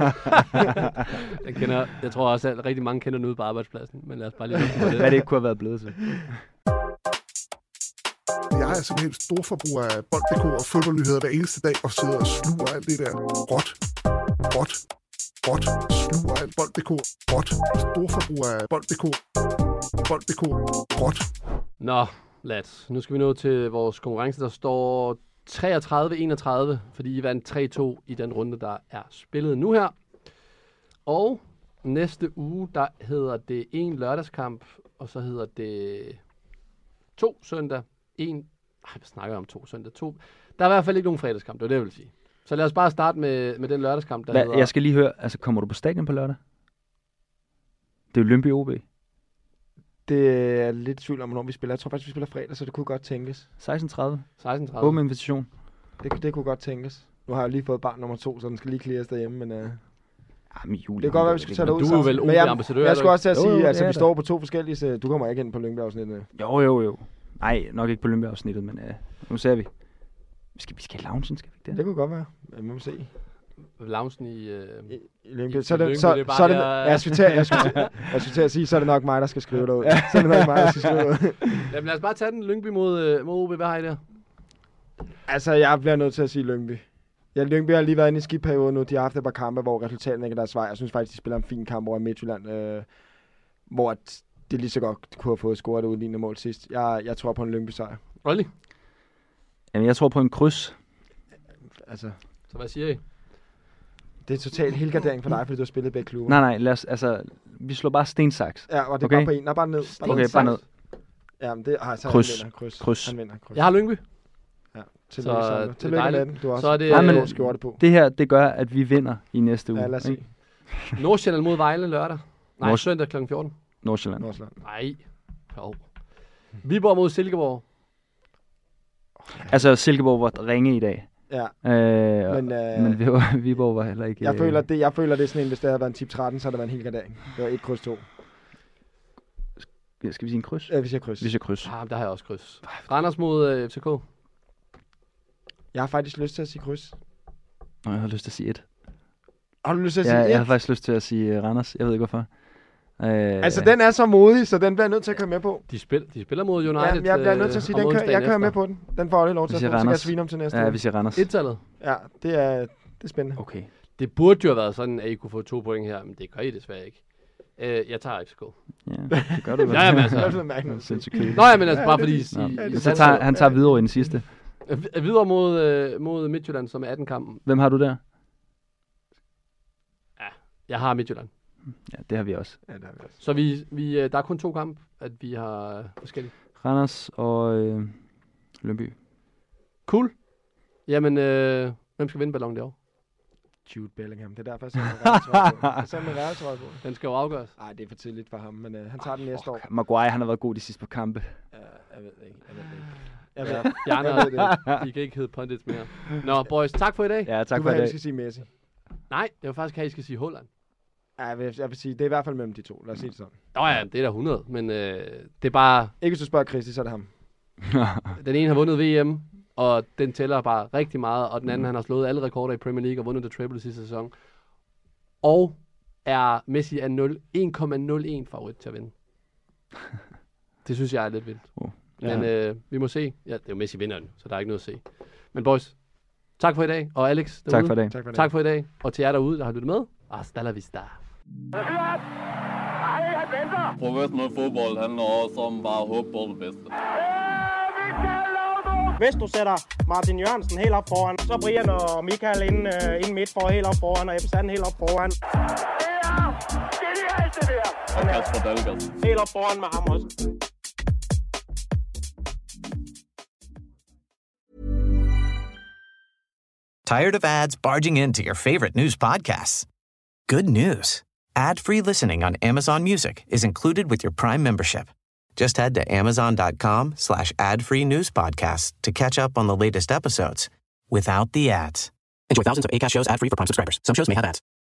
D: Jeg tror også, at rigtig mange kender den ude på arbejdspladsen, men lad os bare lige på det.
E: Hvad det ikke kunne have været blevet til.
H: Jeg er simpelthen storforbruger af Bold.dk og fodboldnyheder hver eneste dag, og sidder og sluger alt det der råt, sluger alt Bold.dk, råt, storforbruger af Bold.dk, råt.
D: Nå, lads. Nu skal vi nå til vores konkurrence, der står 33-31, fordi I vandt 3-2 i den runde, der er spillet nu her. Og næste uge, der hedder det 1 lørdagskamp, og så hedder det 2 søndag. Hvad snakker jeg om 2 søndag? Der er i hvert fald ikke nogen fredagskamp, det er det, jeg vil sige. Så lad os bare starte med den lørdagskamp, der hedder...
E: Jeg skal lige høre, altså kommer du på stadion på lørdag? Det er jo Lyngby OB.
F: Det er lidt tvivl om, hvornår vi spiller. Jeg tror faktisk, vi spiller fredag, så det kunne godt tænkes.
E: 16:30. Åben invitation.
F: Det kunne godt tænkes. Nu har jeg lige fået barn nummer 2, så den skal lige cleares derhjemme, men...
E: Juli,
F: det kan godt være, vi skal tage det ud.
D: Du er vel OB-ambassadør,
F: jeg skulle også til at sige, altså vi står på 2 forskellige, så du kommer ikke ind på Lyngby-afsnittet.
E: Jo. Nej, nok ikke på Lyngby-afsnittet, men nu ser vi. Vi skal have loungen, skal vi ikke det?
F: Det kunne godt være. Vi må se.
D: Loungen i
F: Lyngby. Jeg skulle til at sige, så er det nok mig, der skal skrive det ud. Jamen
D: lad os bare tage den. Lyngby mod OB. Hvad har I der?
F: Altså, jeg bliver nødt til at sige Lyngby. Ja, Lyngby har lige været inde i skibperioden nu. De har haft et par kampe, hvor resultaterne ikke er deres vej. Jeg synes faktisk, de spiller en fin kamp over Midtjylland, hvor det lige så godt kunne have fået scoret det udlignende mål sidst. Jeg tror på en Lyngby-sejr.
D: Olli?
E: Jamen, jeg tror på en kryds.
F: Altså,
D: Så hvad siger I?
F: det er totalt helgardering for dig, fordi du har spillet begge klubber.
E: Nej, lad os, vi slår bare stensaks.
F: Ja, og det er
E: Okay.
F: bare på en. Nej, bare ned.
E: Okay, bare ned.
F: Ja, men det så
E: Kryds.
F: Han vinder.
E: Kryds.
F: Han vinder. Kryds.
D: Jeg har Lyngby.
F: Ja,
D: Så
F: tillykke med
D: dejligt.
F: den. Du har
D: Så
F: også
D: er det,
E: Nej, men-
F: skjorte på.
E: Det her, det gør, at vi vinder i næste uge.
F: Ja, lad os se.
E: ikke?
D: Nordsjælland mod Vejle lørdag. Nej, søndag kl. 14.
E: Nordsjælland.
F: Nordsjælland.
D: Nej. Jo. Viborg mod Silkeborg.
E: Altså, Silkeborg var ringe i dag.
F: Ja,
E: Men Viborg var heller ikke...
F: jeg føler, det er sådan en, hvis det havde været en tip 13, så havde det været en helgardering. Det var 1 kryds 2.
E: Skal vi sige en kryds?
F: Ja, hvis jeg kryds.
E: Vi siger kryds.
D: Ah, der har jeg også kryds. Randers mod FCK.
F: Jeg har faktisk lyst til at sige kryds.
E: Nå, jeg har lyst til at sige 1.
F: Har du lyst til at
E: Ja,
F: sige 1?
E: jeg har faktisk lyst til at sige Randers. Jeg ved ikke hvorfor.
F: Altså, den er så modig, så den bliver jeg nødt til at køre med på.
D: De spiller mod United.
F: Ja, jeg bliver nødt til at sige, jeg kører med på den. Den får jeg lov til at få, så kan jeg svine om til næste
E: Ja,
F: uge.
E: vi siger Randers.
D: 1-tallet.
F: Ja, det er spændende.
E: Okay.
D: Det burde jo have været sådan, at I kunne få 2 point her, men det gør I desværre ikke. Jeg tager FCK.
E: Ja, det gør du vel.
D: Ja, jamen altså.
F: Det er sådan mærkeligt.
E: Sindssygt kedeligt.
D: Nå ja, men altså bare fordi...
E: Så han tager videre i den sidste.
D: Videre mod Midtjylland, som er 18 kampen.
E: Hvem har du der?
D: Jeg har Midtjylland.
E: Ja, det har vi også.
F: Ja, det har vi også.
D: Så der er kun 2 kampe, at vi har forskellige.
E: Randers og Lyngby.
D: Cool. Jamen, hvem skal vinde Ballon d'Or?
F: Jude Bellingham. Det er derfor, jeg sætter med realtrøje på.
D: Den skal jo afgøres.
F: Nej, det er for tidligt for ham, men han tager den næste år.
E: Maguire, han har været god de sidste par kampe.
F: Jeg ved det ikke.
D: I kan ikke hedde pundits mere. Nå, boys, tak for i dag.
E: Ja, tak
F: Du
E: for
F: vil
E: i
F: have,
E: dag.
F: I skal sige Messi.
D: Nej, jeg vil faktisk have, at I skal sige Haaland.
F: Ja, jeg vil sige, det er i hvert fald mellem de to. Lad os sige det sådan.
D: Nå ja, det er da 100, men det er bare...
F: Ikke hvis du spørger Christi, så er det ham.
D: Den ene har vundet VM, og den tæller bare rigtig meget, og den anden han har slået alle rekorder i Premier League og vundet det triple sidste sæson. Og Messi er 1,01 favorit til at vinde. Det synes jeg er lidt vildt. Men vi må se. Ja, det er jo Messi vinder den, så der er ikke noget at se. Men boys, tak for i dag. Og Alex derude,
E: Tak for i dag.
D: Og til jer derude, der har lyttet med. Hasta la vista.
B: Professionel fodbold handler også om bare at håbe på det bedste.
C: Hvis du sætter Martin Jørgensen helt op foran, så Brian og Michael ind midt for helt op foran, og Ebbe Sand helt op foran.
B: Og Kasper Dahlgaard.
C: Helt op foran med ham også.
I: Tired of ads barging into your favorite news podcasts? Good news. Ad-free listening on Amazon Music is included with your Prime membership. Just head to amazon.com/ad-free news podcasts to catch up on the latest episodes without the ads. Enjoy thousands of Acast shows ad-free for Prime subscribers. Some shows may have ads.